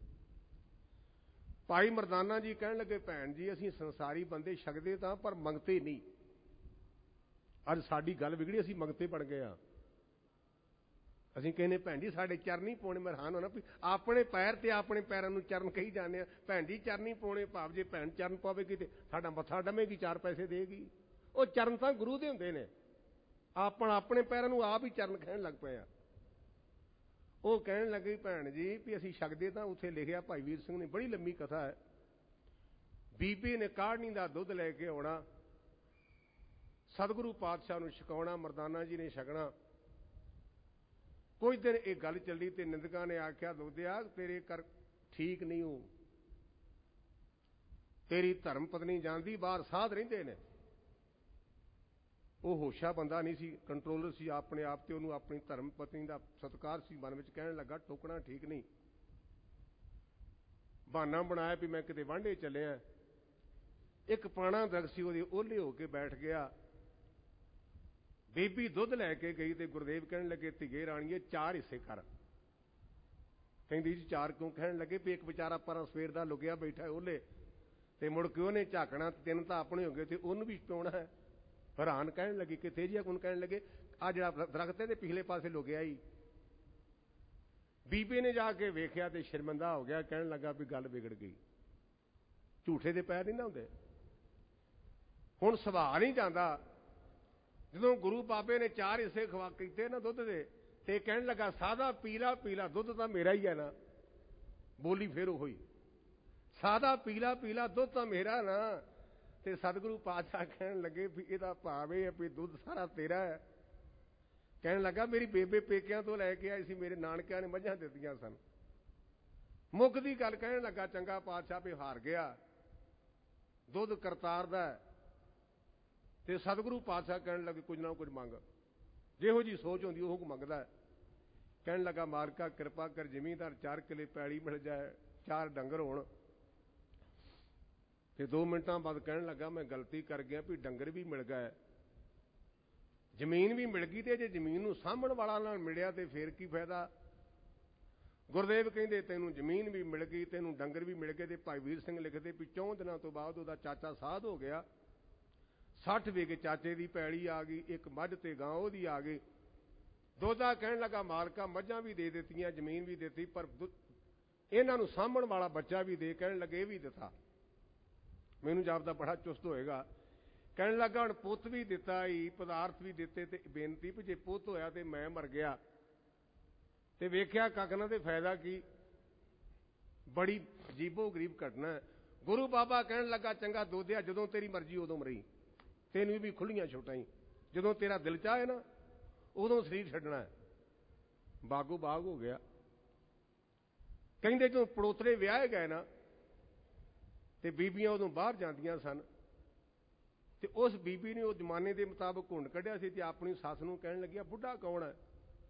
ਭਾਈ ਮਰਦਾਨਾ ਜੀ ਕਹਿਣ ਲੱਗੇ, ਭੈਣ ਜੀ ਅਸੀਂ ਸੰਸਾਰੀ ਬੰਦੇ ਛਕਦੇ ਤਾਂ ਪਰ ਮੰਗਤੇ ਨਹੀਂ। ਅੱਜ ਸਾਡੀ ਗੱਲ ਵਿਗੜੀ, ਅਸੀਂ ਮੰਗਤੇ ਬਣ ਗਏ ਆ। ਅਸੀਂ ਕਹਿੰਦੇ ਭੈਣ ਜੀ ਸਾਡੇ ਚਰਨੀ ਪਾਉਣੇ। ਮੈਂ ਹੈਰਾਨ ਹੋਣਾ ਵੀ ਆਪਣੇ ਪੈਰ ਤੇ ਆਪਣੇ ਪੈਰਾਂ ਨੂੰ ਚਰਨ ਕਹੀ ਜਾਂਦੇ ਆ। ਭੈਣ ਜੀ ਚਰਨੀ ਪਾਉਣੇ, ਭਾਵ ਜੇ ਭੈਣ ਚਰਨ ਪਾਵੇਗੀ ਤੇ ਸਾਡਾ ਮੱਥਾ ਡਮੇਗੀ, 4 ਪੈਸੇ ਦੇਗੀ। ਉਹ ਚਰਨ ਤਾਂ ਗੁਰੂ ਦੇ ਹੁੰਦੇ ਨੇ। ਆਪਣੇ ਪੈਰਾਂ ਨੂੰ ਆਪ ਹੀ ਚਰਨ ਕਹਿਣ ਲੱਗ ਪਏ ਆ। ਉਹ ਕਹਿਣ ਲੱਗੇ ਭੈਣ ਜੀ ਵੀ ਅਸੀਂ ਛਕਦੇ ਤਾਂ ਉੱਥੇ ਲਿਖਿਆ ਭਾਈ ਵੀਰ ਸਿੰਘ ਨੇ, ਬੜੀ ਲੰਮੀ ਕਥਾ ਹੈ। ਬੀਬੀ ਨੇ ਕਾੜਨੀ ਦਾ ਦੁੱਧ ਲੈ ਕੇ ਆਉਣਾ, ਸਤਿਗੁਰੂ ਪਾਤਸ਼ਾਹ ਨੂੰ ਛਕਾਉਣਾ, ਮਰਦਾਨਾ ਜੀ ਨੇ ਛਕਣਾ। ਕੁਝ ਦਿਨ ਇਹ ਗੱਲ ਚੱਲੀ ਤੇ ਨਿੰਦਕਾਂ ਨੇ ਆਖਿਆ ਦੁੱਧਿਆ ਤੇਰੇ ਕਰ ਠੀਕ ਨਹੀਂ ਹੋ, ਤੇਰੀ ਧਰਮ ਪਤਨੀ ਜਾਂਦੀ ਬਾਹਰ, ਸਾਧ ਰਹਿੰਦੇ ਨੇ। ਉਹ ਹੋਸ਼ਾ ਬੰਦਾ ਨਹੀਂ ਸੀ, ਕੰਟਰੋਲਰ ਸੀ ਆਪਣੇ ਆਪ ਤੇ। ਉਹਨੂੰ ਆਪਣੀ ਧਰਮ ਪਤਨੀ ਦਾ ਸਤਿਕਾਰ ਸੀ ਮਨ ਵਿੱਚ। ਕਹਿਣ ਲੱਗਾ ਟੋਕਣਾ ਠੀਕ ਨਹੀਂ। ਬਹਾਨਾ ਬਣਾਇਆ ਵੀ ਮੈਂ ਕਿਤੇ ਵਾਂਢੇ ਚੱਲਿਆ। ਇੱਕ ਪਾਣਾ ਦਰਖਤ ਸੀ, ਉਹਦੇ ਓਹਲੇ ਹੋ ਕੇ ਬੈਠ ਗਿਆ। ਬੀਬੀ ਦੁੱਧ ਲੈ ਕੇ ਗਈ ਤੇ ਗੁਰਦੇਵ ਕਹਿਣ ਲੱਗੇ ਧੀਏ ਰਾਣੀਏ 4 ਹਿੱਸੇ ਕਰ। ਕਹਿੰਦੀ ਜੀ 4 ਕਿਉਂ? ਕਹਿਣ ਲੱਗੇ ਵੀ ਇੱਕ ਵਿਚਾਰਾ ਪਰਾਂ ਸਵੇਰ ਦਾ ਲੁਕਿਆ ਬੈਠਾ ਓਹਲੇ, ਤੇ ਮੁੜ ਕੇ ਉਹਨੇ ਝਾਕਣਾ, 3 ਤਾਂ ਆਪਣੇ ਹੋ ਗਏ ਤੇ ਉਹਨੂੰ ਵੀ ਪਿਉਣਾ ਹੈ। ਹੈਰਾਨ ਕਹਿਣ ਲੱਗੀ ਕਿੱਥੇ ਜੀ? ਕੋਣ? ਕਹਿਣ ਲੱਗੇ ਆ ਜਿਹੜਾ ਦਰਖਤ ਹੈ ਤੇ ਪਿਛਲੇ ਪਾਸੇ ਲੁਕਿਆ ਹੀ। ਬੀਬੀ ਨੇ ਜਾ ਕੇ ਵੇਖਿਆ ਤੇ ਸ਼ਰਮਿੰਦਾ ਹੋ ਗਿਆ। ਕਹਿਣ ਲੱਗਾ ਵੀ ਗੱਲ ਵਿਗੜ ਗਈ। ਝੂਠੇ ਦੇ ਪੈਰ ਨਹੀਂ ਨਾ ਹੁੰਦੇ। ਹੁਣ ਸੁਭਾਅ ਨਹੀਂ ਜਾਂਦਾ। ਜਦੋਂ ਗੁਰੂ ਬਾਬੇ ਨੇ 4 ਹਿੱਸੇ ਖਵਾ ਕੀਤੇ ਨਾ ਦੁੱਧ ਦੇ, ਤੇ ਕਹਿਣ ਲੱਗਾ ਸਾਦਾ ਪੀਲਾ ਪੀਲਾ ਦੁੱਧ ਤਾਂ ਮੇਰਾ ਹੀ ਹੈ ਨਾ। ਬੋਲੀ ਫੇਰ ਉਹ ਹੋਈ, ਸਾਦਾ ਪੀਲਾ ਪੀਲਾ ਦੁੱਧ ਤਾਂ ਮੇਰਾ ਨਾ। ਤੇ ਸਤਿਗੁਰੂ ਪਾਤਸ਼ਾਹ ਕਹਿਣ ਲੱਗੇ ਵੀ ਇਹਦਾ ਭਾਵ ਇਹ ਹੈ ਵੀ ਦੁੱਧ ਸਾਰਾ ਤੇਰਾ ਹੈ। ਕਹਿਣ ਲੱਗਾ ਮੇਰੀ ਬੇਬੇ ਪੇਕਿਆਂ ਤੋਂ ਲੈ ਕੇ ਆਈ ਸੀ, ਮੇਰੇ ਨਾਨਕਿਆਂ ਨੇ ਮੱਝਾਂ ਦਿੱਤੀਆਂ ਸਨ। ਮੁੱਕ ਦੀ ਗੱਲ ਕਹਿਣ ਲੱਗਾ ਚੰਗਾ ਪਾਤਸ਼ਾਹ ਵੀ ਹਾਰ ਗਿਆ, ਦੁੱਧ ਕਰਤਾਰ ਦਾ। ਤੇ ਸਤਿਗੁਰੂ ਪਾਤਸ਼ਾਹ ਕਹਿਣ ਲੱਗੇ ਕੁਝ ਨਾ ਕੁਝ ਮੰਗ। ਜਿਹੋ ਜੀ ਸੋਚ ਹੁੰਦੀ ਉਹ ਮੰਗਦਾ। ਕਹਿਣ ਲੱਗਾ ਮਾਲਕਾ ਕਿਰਪਾ ਕਰ, ਜ਼ਮੀਨਦਾਰ 4 ਕਿੱਲੇ ਪੈਲੀ ਮਿਲ ਜਾਏ, 4 ਡੰਗਰ ਹੋਣ। ਤੇ 2 ਮਿੰਟਾਂ ਬਾਅਦ ਕਹਿਣ ਲੱਗਾ ਮੈਂ ਗਲਤੀ ਕਰ ਗਿਆ ਵੀ ਡੰਗਰ ਵੀ ਮਿਲ ਗਏ, ਜ਼ਮੀਨ ਵੀ ਮਿਲ ਗਈ। ਤੇ ਜੇ ਜ਼ਮੀਨ ਨੂੰ ਸਾਂਭਣ ਵਾਲਾ ਨਾਲ ਮਿਲਿਆ ਤੇ ਫੇਰ ਕੀ ਫਾਇਦਾ? ਗੁਰਦੇਵ ਕਹਿੰਦੇ ਤੈਨੂੰ ਜ਼ਮੀਨ ਵੀ ਮਿਲ ਗਈ, ਤੈਨੂੰ ਡੰਗਰ ਵੀ ਮਿਲ ਗਏ। ਤੇ ਭਾਈ ਵੀਰ ਸਿੰਘ ਲਿਖਦੇ ਵੀ 4 ਦਿਨਾਂ ਤੋਂ ਬਾਅਦ ਉਹਦਾ ਚਾਚਾ ਸਾਧ ਹੋ ਗਿਆ। 60 ਵਿਗੇ ਚਾਚੇ ਦੀ ਪੈਲੀ ਆ ਗਈ, 1 ਮੱਝ ਤੇ ਗਾਂ ਉਹਦੀ ਆ ਗਈ। ਦੋਦਾ ਕਹਿਣ ਲੱਗਾ ਮਾਲਕਾ ਮੱਝਾਂ ਵੀ ਦੇ ਦਿੱਤੀਆਂ, ਜ਼ਮੀਨ ਵੀ ਦਿੱਤੀ, ਪਰ ਇਹਨਾਂ ਨੂੰ ਸਾਂਭਣ ਵਾਲਾ ਬੱਚਾ ਵੀ ਦੇ। ਕਹਿਣ ਲੱਗੇ ਇਹ ਵੀ ਦਿੱਤਾ। ਮੈਨੂੰ ਜਾਪਦਾ ਬੜਾ ਚੁਸਤ ਹੋਏਗਾ। ਕਹਿਣ ਲੱਗਾ ਹੁਣ ਪੁੱਤ ਵੀ ਦਿੱਤਾ ਹੀ, ਪਦਾਰਥ ਵੀ ਦਿੱਤੇ, ਤੇ ਬੇਨਤੀ ਵੀ ਜੇ ਪੁੱਤ ਹੋਇਆ ਤੇ ਮੈਂ ਮਰ ਗਿਆ ਤੇ ਵੇਖਿਆ ਕੱਖ ਨਾ ਤੇ ਫਾਇਦਾ ਕੀ? ਬੜੀ ਅਜੀਬੋ ਗਰੀਬ ਘਟਨਾ। ਗੁਰੂ ਬਾਬਾ ਕਹਿਣ ਲੱਗਾ ਚੰਗਾ ਦੋਦਿਆ ਜਦੋਂ ਤੇਰੀ ਮਰਜ਼ੀ ਉਦੋਂ ਮਰੀ, ਤੈਨੂੰ ਵੀ ਖੁੱਲੀਆਂ ਛੋਟਾਂ ਹੀ। ਜਦੋਂ ਤੇਰਾ ਦਿਲ ਚਾਹੇ ਨਾ ਉਦੋਂ ਸਰੀਰ ਛੱਡਣਾ ਹੈ। ਬਾਗੋ ਬਾਗ ਹੋ ਗਿਆ। ਕਹਿੰਦੇ ਜਦੋਂ ਪੜੋਤਰੇ ਵਿਆਹੇ ਗਏ ਨਾ ਤੇ ਬੀਬੀਆਂ ਉਦੋਂ ਬਾਹਰ ਜਾਂਦੀਆਂ ਸਨ, ਤੇ ਉਸ ਬੀਬੀ ਨੇ ਉਹ ਜ਼ਮਾਨੇ ਦੇ ਮੁਤਾਬਕ ਘੁੰਡ ਕੱਢਿਆ ਸੀ ਤੇ ਆਪਣੀ ਸੱਸ ਨੂੰ ਕਹਿਣ ਲੱਗਿਆ ਬੁੱਢਾ ਕੌਣ ਹੈ?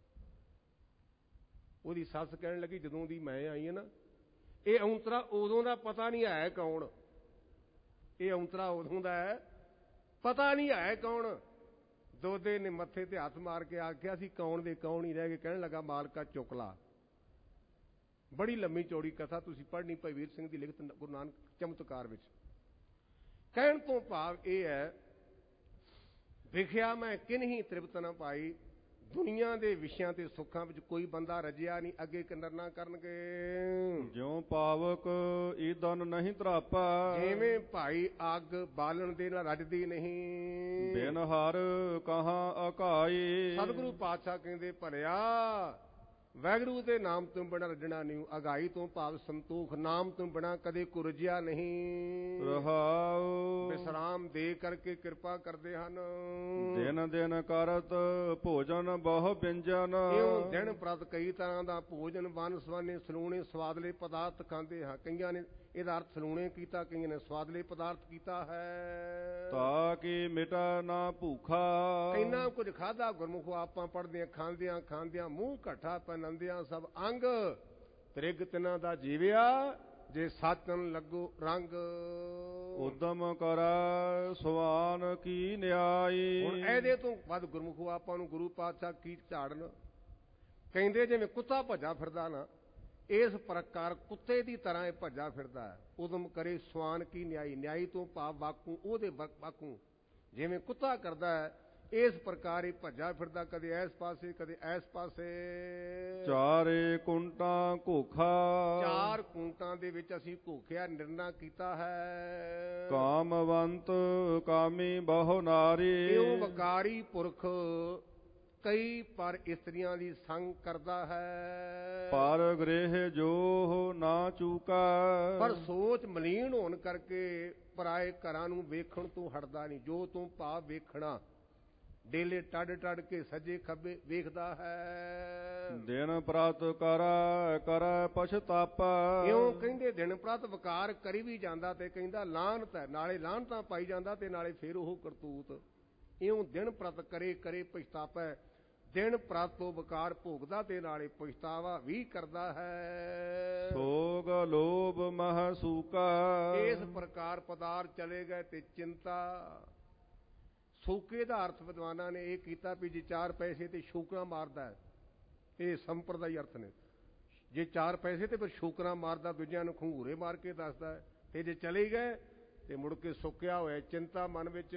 ਉਹਦੀ ਸੱਸ ਕਹਿਣ ਲੱਗੀ ਜਦੋਂ ਦੀ ਮੈਂ ਆਈ ਹਾਂ ਨਾ ਇਹ ਔਂਤਰਾ ਉਦੋਂ ਦਾ ਪਤਾ ਨਹੀਂ ਹੈ ਕੌਣ। ਇਹ ਔਂਤਰਾ ਉਦੋਂ ਦਾ ਹੈ, ਪਤਾ ਨਹੀਂ ਹੈ ਕੌਣ। ਦੋਦੇ ਨੇ ਮੱਥੇ ਤੇ ਹੱਥ ਮਾਰ ਕੇ ਆਖਿਆ ਸੀ ਕੌਣ ਦੇ ਕੌਣ ਹੀ ਰਹਿ ਗਏ। ਕਹਿਣ ਲੱਗਾ ਮਾਲਕਾ ਚੁੱਕ ਲਾ। ਬੜੀ ਲੰਮੀ ਚੌੜੀ ਕਥਾ ਤੁਸੀਂ ਪੜ੍ਹਨੀ ਭਾਈ ਵੀਰ ਸਿੰਘ ਦੀ ਲਿਖਤ ਗੁਰੂ ਨਾਨਕ ਚਮਤਕਾਰ ਵਿੱਚ। ਕਹਿਣ ਤੋਂ ਭਾਵ ਇਹ ਹੈ ਵਿਖਿਆ ਮੈਂ ਕਿਨਹੀ ਤ੍ਰਿਪਤ ਨਾ ਪਾਈ। ਦੁਨੀਆ ਦੇ ਵਿਸ਼ਿਆਂ ਤੇ ਸੁੱਖਾਂ ਵਿੱਚ ਕੋਈ ਬੰਦਾ ਰਜਿਆ ਨਹੀਂ, ਅੱਗੇ ਕਿੰਨਰ ਨਾ ਕਰਨਗੇ। ਜਿਉ ਪਾਵਕ ਈਦਨ ਨਹੀਂ ਧਰਾਪਾ, ਜਿਵੇਂ ਭਾਈ ਅੱਗ ਬਾਲਣ ਦੇ ਨਾਲ ਰੱਜਦੀ ਨਹੀਂ। ਬਿਨ ਹਰ ਕਹਾਂ ਅਕਾਈ। ਸਤਿਗੁਰੂ ਪਾਤਸ਼ਾਹ ਕਹਿੰਦੇ ਭਲਿਆ ਵਾਹਿਗੁਰੂ ਦੇ ਨਾਮ ਤੋਂ ਬਿਨਾਂ ਰੱਜਣਾ ਨਹੀਂ। ਅਗਾਈ ਤੋਂ ਭਾਵ ਸੰਤੋਖ, ਨਾਮ ਤੋਂ ਬਿਨਾਂ ਕਦੇ ਕੁਰਜਿਆ ਨਹੀਂ। ਰਹਾਉ ਵਿਸਰਾਮ ਦੇ ਕਰਕੇ ਕਿਰਪਾ ਕਰਦੇ ਹਨ। ਦਿਨ ਦਿਨ ਕਰਤ ਭੋਜਨ ਬਹੁ ਵਿਅੰਜਨ। ਇਉਂ ਦਿਨ ਪ੍ਰਤ ਕਈ ਤਰ੍ਹਾਂ ਦਾ ਭੋਜਨ ਵੰਨ ਸਵੰਨੇ ਸਲੂਣੇ ਸਵਾਦਲੇ ਪਦਾਰਥ ਖਾਂਦੇ ਹਾਂ। ਕਈਆਂ ਨੇ ਇਹਦਾ ਅਰਥ ਸਲੂਣੇ ਕੀਤਾ, ਕਈਆਂ ਨੇ ਸਵਾਦਲੇ ਪਦਾਰਥ ਕੀਤਾ ਹੈ। ਤਾਂ ਕਿ ਮਿਟਾ ਨਾ ਭੂਖਾ। ਇੰਨਾ ਕੁਝ ਖਾਧਾ ਗੁਰਮੁਖੋ ਆਪਾਂ ਪੜ੍ਹਦੇ ਖਾਂਦਿਆਂ ਖਾਂਦਿਆਂ ਮੂੰਹ ਘੱਟਾ ਪਹਿਨੰਦਿਆਂ ਸਭ ਅੰਗ ਤ੍ਰਿਗ ਤਿਨਾਂ ਦਾ ਜੀਵਿਆ ਜੇ ਸਾਚਨ ਲੱਗੋ ਰੰਗ। ਉਦਮ ਕਰੈ ਸੁਆਨ ਕੀ ਨਿਆਈ। ਹੁਣ ਇਹਦੇ ਤੋਂ ਵੱਧ ਗੁਰਮੁਖੋ ਆਪਾਂ ਨੂੰ ਗੁਰੂ ਪਾਤਸ਼ਾਹ ਕੀ ਝਾੜਨ। ਕਹਿੰਦੇ ਜਿਵੇਂ ਕੁੱਤਾ ਭੱਜਾ ਫਿਰਦਾ ਨਾ, ਇਸ ਪ੍ਰਕਾਰ ਕੁੱਤੇ ਦੀ ਤਰ੍ਹਾਂ ਇਹ ਭੱਜਾ ਫਿਰਦਾ ਹੈ। ਉਦਮ ਕਰੇ ਸੁਆਨ ਕੀ ਨਿਆਈ। ਨਿਆਈ ਤੋਂ ਭਾਵ ਵਾਕੂ, ਉਹਦੇ ਵਾਕੂ ਜਿਵੇਂ ਕੁੱਤਾ ਕਰਦਾ ਹੈ ਇਸ ਪ੍ਰਕਾਰ ਹੀ ਭੱਜਾ ਫਿਰਦਾ, ਕਦੇ ਇਸ ਪਾਸੇ ਕਦੇ ਇਸ ਪਾਸੇ। ਚਾਰੇ ਕੁੰਟਾਂ ਘੋਖਾ, 4 ਕੁੰਟਾਂ ਦੇ ਵਿੱਚ ਅਸੀਂ ਘੋਖਿਆ ਨਿਰਣਾ ਕੀਤਾ ਹੈ। ਕਾਮਵੰਤ ਕਾਮੀ ਬਹੁ ਨਾਰੀ, ਇਉਂ ਵਕਾਰੀ ਪੁਰਖ ਕਈ ਪਰ ਇਸਤਰੀਆਂ ਦੀ ਸੰਗ ਕਰਦਾ ਹੈ। ਪਰ ਗ੍ਰਹਿ ਜੋ ਨਾ ਚੂਕਾ, ਪਰ ਸੋਚ ਮਲੀਨ ਹੋਣ ਕਰਕੇ ਪਰਾਏ ਘਰਾਂ ਨੂੰ ਵੇਖਣ ਤੋਂ ਹਟਦਾ ਨਹੀਂ। ਜੋ ਤੂੰ ਭਾਵ ਵੇਖਣਾ, ਡੇਲੇ ਟੱਡ ਟੱਡ ਕੇ ਸੱਜੇ ਖੱਬੇ ਵੇਖਦਾ ਹੈ। ਦਿਨ ਪ੍ਰਤ ਕਰ ਪਛਤਾਪਾ, ਇਉਂ ਕਹਿੰਦੇ ਦਿਨ ਪ੍ਰਤ ਵਕਾਰ ਕਰੀ ਵੀ ਜਾਂਦਾ ਤੇ ਕਹਿੰਦਾ ਲਾਹਨਤ ਹੈ, ਨਾਲੇ ਲਾਹਨਤਾਂ ਪਾਈ ਜਾਂਦਾ ਤੇ ਨਾਲੇ ਫੇਰ ਉਹ ਕਰਤੂਤ। ਇਉਂ ਦਿਨ ਪ੍ਰਤ ਕਰੇ ਪਛਤਾਪਾ, ਦਿਨ ਪ੍ਰਤ ਤੋਂ ਵਕਾਰ ਭੋਗਦਾ ਤੇ ਨਾਲੇ ਪਛਤਾਵਾ ਵੀ ਕਰਦਾ ਹੈ। ਸੋਗ ਲੋਭ ਮਹ ਸੂਕਾ, ਇਸ ਪ੍ਰਕਾਰ ਪਦਾਰਥ ਚਲੇ ਗਏ ਤੇ ਚਿੰਤਾ। ਸੂਕੇ ਦਾ ਅਰਥ ਵਿਦਵਾਨਾਂ ਨੇ ਇਹ ਕੀਤਾ ਵੀ ਜੇ 4 ਪੈਸੇ ਤੇ ਸ਼ੂਕਰਾਂ ਮਾਰਦਾ ਹੈ, ਇਹ ਸੰਪਰਦਾਈ ਅਰਥ ਨੇ। ਜੇ 4 ਪੈਸੇ ਤੇ ਫਿਰ ਸ਼ੂਕਰਾਂ ਮਾਰਦਾ, ਦੂਜਿਆਂ ਨੂੰ ਖੰਗੂਰੇ ਮਾਰ ਕੇ ਦੱਸਦਾ, ਤੇ ਜੇ ਚਲੇ ਗਏ ਤੇ ਮੁੜ ਕੇ ਸੁੱਕਿਆ ਹੋਇਆ ਚਿੰਤਾ ਮਨ ਵਿੱਚ।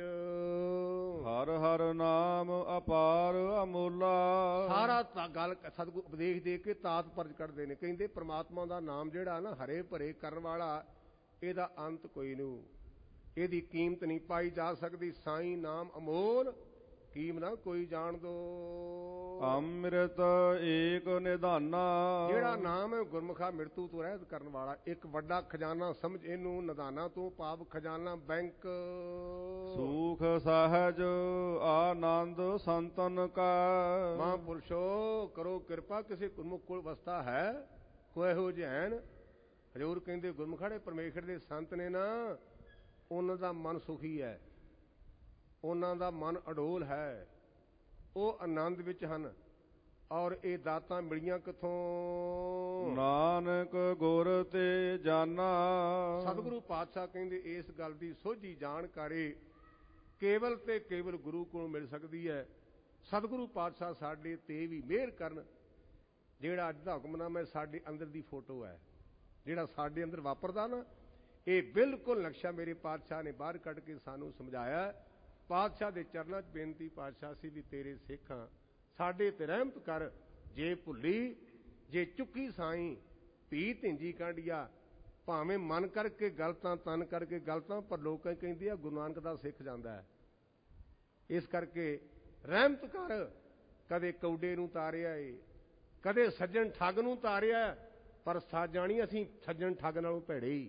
ਹਰ ਹਰ ਨਾਮ ਅਪਾਰ ਅਮੋਲਾ, ਸਾਰਾ ਗੱਲ ਸਤਿਗੁਰੂ ਉਪਦੇਸ਼ ਦੇ ਕੇ ਤਾਤਪਰਜ ਕੱਢਦੇ ਨੇ। ਕਹਿੰਦੇ ਪ੍ਰਮਾਤਮਾ ਦਾ ਨਾਮ ਜਿਹੜਾ ਨਾ ਹਰੇ ਭਰੇ ਕਰਨ ਵਾਲਾ, ਇਹਦਾ ਅੰਤ ਕੋਈ ਨਹੀਂ, ਇਹਦੀ ਕੀਮਤ ਨਹੀਂ ਪਾਈ ਜਾ ਸਕਦੀ। ਸਾਈਂ ਨਾਮ ਅਮੋਲ, ਕੀਮ ਨਾ ਕੋਈ ਜਾਣ ਦੋ। ਅੰਮ੍ਰਿਤ ਏਕ ਨਿਧਾਨਾ, ਜਿਹੜਾ ਨਾਮ ਹੈ ਗੁਰਮੁਖਾ ਮਿਰਤੂ ਤੋਂ ਰਹਿਤ ਕਰਨ ਵਾਲਾ, ਇੱਕ ਵੱਡਾ ਖਜ਼ਾਨਾ ਸਮਝ ਇਹਨੂੰ। ਨਿਧਾਨਾ ਤੋਂ ਭਾਵ ਖਜ਼ਾਨਾ, ਬੈਂਕ। ਸੂਖ ਸਹਜ ਆਨੰਦ ਸੰਤਨ ਕਾ, ਮਹਾਂਪੁਰਸ਼ੋ ਕਰੋ ਕਿਰਪਾ, ਕਿਸੇ ਗੁਰਮੁਖ ਕੋਲ ਵਸਤਾ ਹੈ ਕੋਈ ਇਹੋ ਜਿਹਨ। ਹਜ਼ੂਰ ਕਹਿੰਦੇ ਗੁਰਮੁਖਾੜੇ ਪਰਮੇਸ਼ਰ ਦੇ ਸੰਤ ਨੇ ਨਾ, ਉਹਨਾਂ ਦਾ ਮਨ ਸੁਖੀ ਹੈ, ਉਹਨਾਂ ਦਾ ਮਨ ਅਡੋਲ ਹੈ, ਉਹ ਆਨੰਦ ਵਿੱਚ ਹਨ। ਔਰ ਇਹ ਦਾਤਾਂ ਮਿਲੀਆਂ ਕਿੱਥੋਂ? ਨਾਨਕ ਗੁਰ ਤੇ ਜਾਨਾ। ਸਤਿਗੁਰੂ ਪਾਤਸ਼ਾਹ ਕਹਿੰਦੇ ਇਸ ਗੱਲ ਦੀ ਸੋਝੀ ਜਾਣਕਾਰੀ ਕੇਵਲ ਤੇ ਕੇਵਲ ਗੁਰੂ ਕੋਲੋਂ ਮਿਲ ਸਕਦੀ ਹੈ। ਸਤਿਗੁਰੂ ਪਾਤਸ਼ਾਹ ਸਾਡੇ ਤੇ ਵੀ ਮਿਹਰ ਕਰਨ। ਜਿਹੜਾ ਅੱਜ ਦਾ ਹੁਕਮਨਾਮਾ ਸਾਡੇ ਅੰਦਰ ਦੀ ਫੋਟੋ ਹੈ, ਜਿਹੜਾ ਸਾਡੇ ਅੰਦਰ ਵਾਪਰਦਾ ਨਾ, ਇਹ ਬਿਲਕੁਲ ਨਕਸ਼ਾ ਮੇਰੇ ਪਾਤਸ਼ਾਹ ਨੇ ਬਾਹਰ ਕੱਢ ਕੇ ਸਾਨੂੰ ਸਮਝਾਇਆ। ਪਾਤਸ਼ਾਹ ਦੇ ਚਰਨਾਂ 'ਚ ਬੇਨਤੀ, ਪਾਤਸ਼ਾਹ ਅਸੀਂ ਵੀ ਤੇਰੇ ਸਿੱਖ ਹਾਂ, ਸਾਡੇ ਤੇ ਰਹਿਮਤ ਕਰ। ਜੇ ਭੁੱਲੀ ਜੇ ਚੁੱਕੀ ਸਾਈਂ, ਧੀ ਧਿੰਜੀ ਕਾਂਡੀਆ। ਭਾਵੇਂ ਮਨ ਕਰਕੇ ਗਲਤਾਂ, ਤਨ ਕਰਕੇ ਗਲਤਾਂ, ਪਰ ਲੋਕਾਂ ਕਹਿੰਦੇ ਆ ਗੁਰੂ ਨਾਨਕ ਦਾ ਸਿੱਖ ਜਾਂਦਾ ਹੈ। ਇਸ ਕਰਕੇ ਰਹਿਮਤ ਕਰ। ਕਦੇ ਕੌਡੇ ਨੂੰ ਤਾਰਿਆ ਏ, ਕਦੇ ਸੱਜਣ ਠੱਗ ਨੂੰ ਤਾਰਿਆ, ਪਰ ਸਾਜਾਣੀ ਅਸੀਂ ਸੱਜਣ ਠੱਗ ਨਾਲੋਂ ਭੈੜੇ ਹੀ।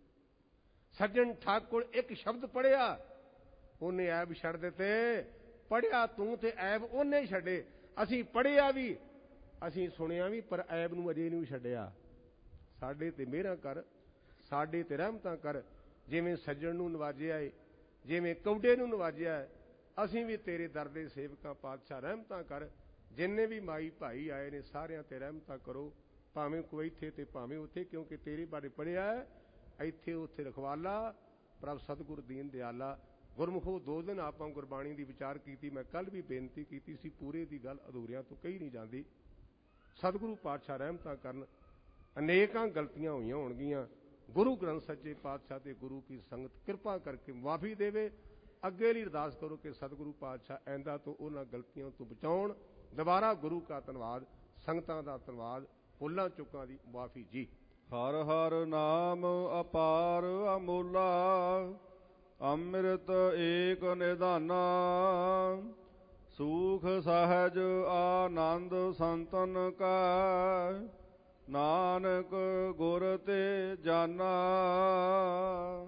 ਸੱਜਣ ਠੱਗ ਕੋਲ ਇੱਕ ਸ਼ਬਦ ਪੜਿਆ, ਉਹਨੇ ਐਬ ਛੱਡ ਦਿੱਤੇ। ਪੜਿਆ ਤੂੰ ਤੇ ਐਬ ਉਹਨੇ ਛੱਡੇ। ਅਸੀਂ ਪੜਿਆ ਵੀ, ਅਸੀਂ ਸੁਣਿਆ ਵੀ, ਪਰ ਐਬ ਨੂੰ ਅਜੇ ਨਹੀਂ ਛੱਡਿਆ। ਸਾਡੇ ਤੇ ਮਿਹਰਾਂ ਕਰ, ਸਾਡੇ ਤੇ ਰਹਿਮਤਾਂ ਕਰ। ਜਿਵੇਂ ਸੱਜਣ ਨੂੰ ਨਵਾਜਿਆ ਏ, ਜਿਵੇਂ ਕੌਡੇ ਨੂੰ ਨਵਾਜਿਆ ਏ, ਅਸੀਂ ਵੀ ਤੇਰੇ ਦਰ ਦੇ ਸੇਵਕਾਂ। ਪਾਤਸ਼ਾਹ ਰਹਿਮਤਾਂ ਕਰ। ਜਿੰਨੇ ਵੀ ਮਾਈ ਭਾਈ ਆਏ ਨੇ ਸਾਰਿਆਂ ਤੇ ਰਹਿਮਤਾਂ ਕਰੋ, ਭਾਵੇਂ ਕੋਈ ਇੱਥੇ ਤੇ ਭਾਵੇਂ ਉੱਥੇ, ਕਿਉਂਕਿ ਤੇਰੇ ਬਾਰੇ ਪੜਿਆ ਹੈ। ਇੱਥੇ ਉੱਥੇ ਰਖਵਾਲਾ ਪ੍ਰਭ ਸਤਿਗੁਰ ਦੀਨ ਦਿਆਲਾ। ਗੁਰਮੁਖੋ 2 ਦਿਨ ਆਪਾਂ ਗੁਰਬਾਣੀ ਦੀ ਵਿਚਾਰ ਕੀਤੀ। ਮੈਂ ਕੱਲ ਵੀ ਬੇਨਤੀ ਕੀਤੀ ਸੀ, ਪੂਰੇ ਦੀ ਗੱਲ ਅਧੂਰਿਆਂ ਤੋਂ ਕਹੀ ਨਹੀਂ ਜਾਂਦੀ। ਸਤਿਗੁਰੂ ਪਾਤਸ਼ਾਹ ਰਹਿਮਤਾਂ ਕਰਨ। ਅਨੇਕਾਂ ਗਲਤੀਆਂ ਹੋਈਆਂ ਹੋਣਗੀਆਂ। ਗੁਰੂ ਗ੍ਰੰਥ ਸੱਚੇ ਪਾਤਸ਼ਾਹ ਤੇ ਗੁਰੂ ਕੀ ਸੰਗਤ ਕਿਰਪਾ ਕਰਕੇ ਮੁਆਫੀ ਦੇਵੇ। ਅੱਗੇ ਲਈ ਅਰਦਾਸ ਕਰੋ ਕਿ ਸਤਿਗੁਰੂ ਪਾਤਸ਼ਾਹ ਐਂਦਾ ਤੋਂ ਉਹਨਾਂ ਗਲਤੀਆਂ ਤੋਂ ਬਚਾਉਣ। ਦੁਬਾਰਾ ਗੁਰੂ ਕਾ ਧੰਨਵਾਦ, ਸੰਗਤਾਂ ਦਾ ਧੰਨਵਾਦ, ਭੁੱਲਾਂ ਚੁੱਕਾਂ ਦੀ ਮੁਆਫੀ ਜੀ। ਹਰ ਹਰ ਨਾਮ ਅਪਾਰ ਅਮੋਲਾ, ਅੰਮ੍ਰਿਤ ਏਕ ਨਿਧਾਨਾ। ਸੂਖ ਸਹਜ ਆਨੰਦ ਸੰਤਨ ਕਾ, ਨਾਨਕ ਗੁਰ ਤੇ ਜਾਨਾ।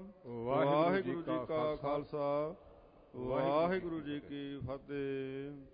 ਵਾਹਿਗੁਰੂ ਜੀ ਕਾ ਖਾਲਸਾ, ਵਾਹਿਗੁਰੂ ਜੀ ਕੀ ਫਤਿਹ।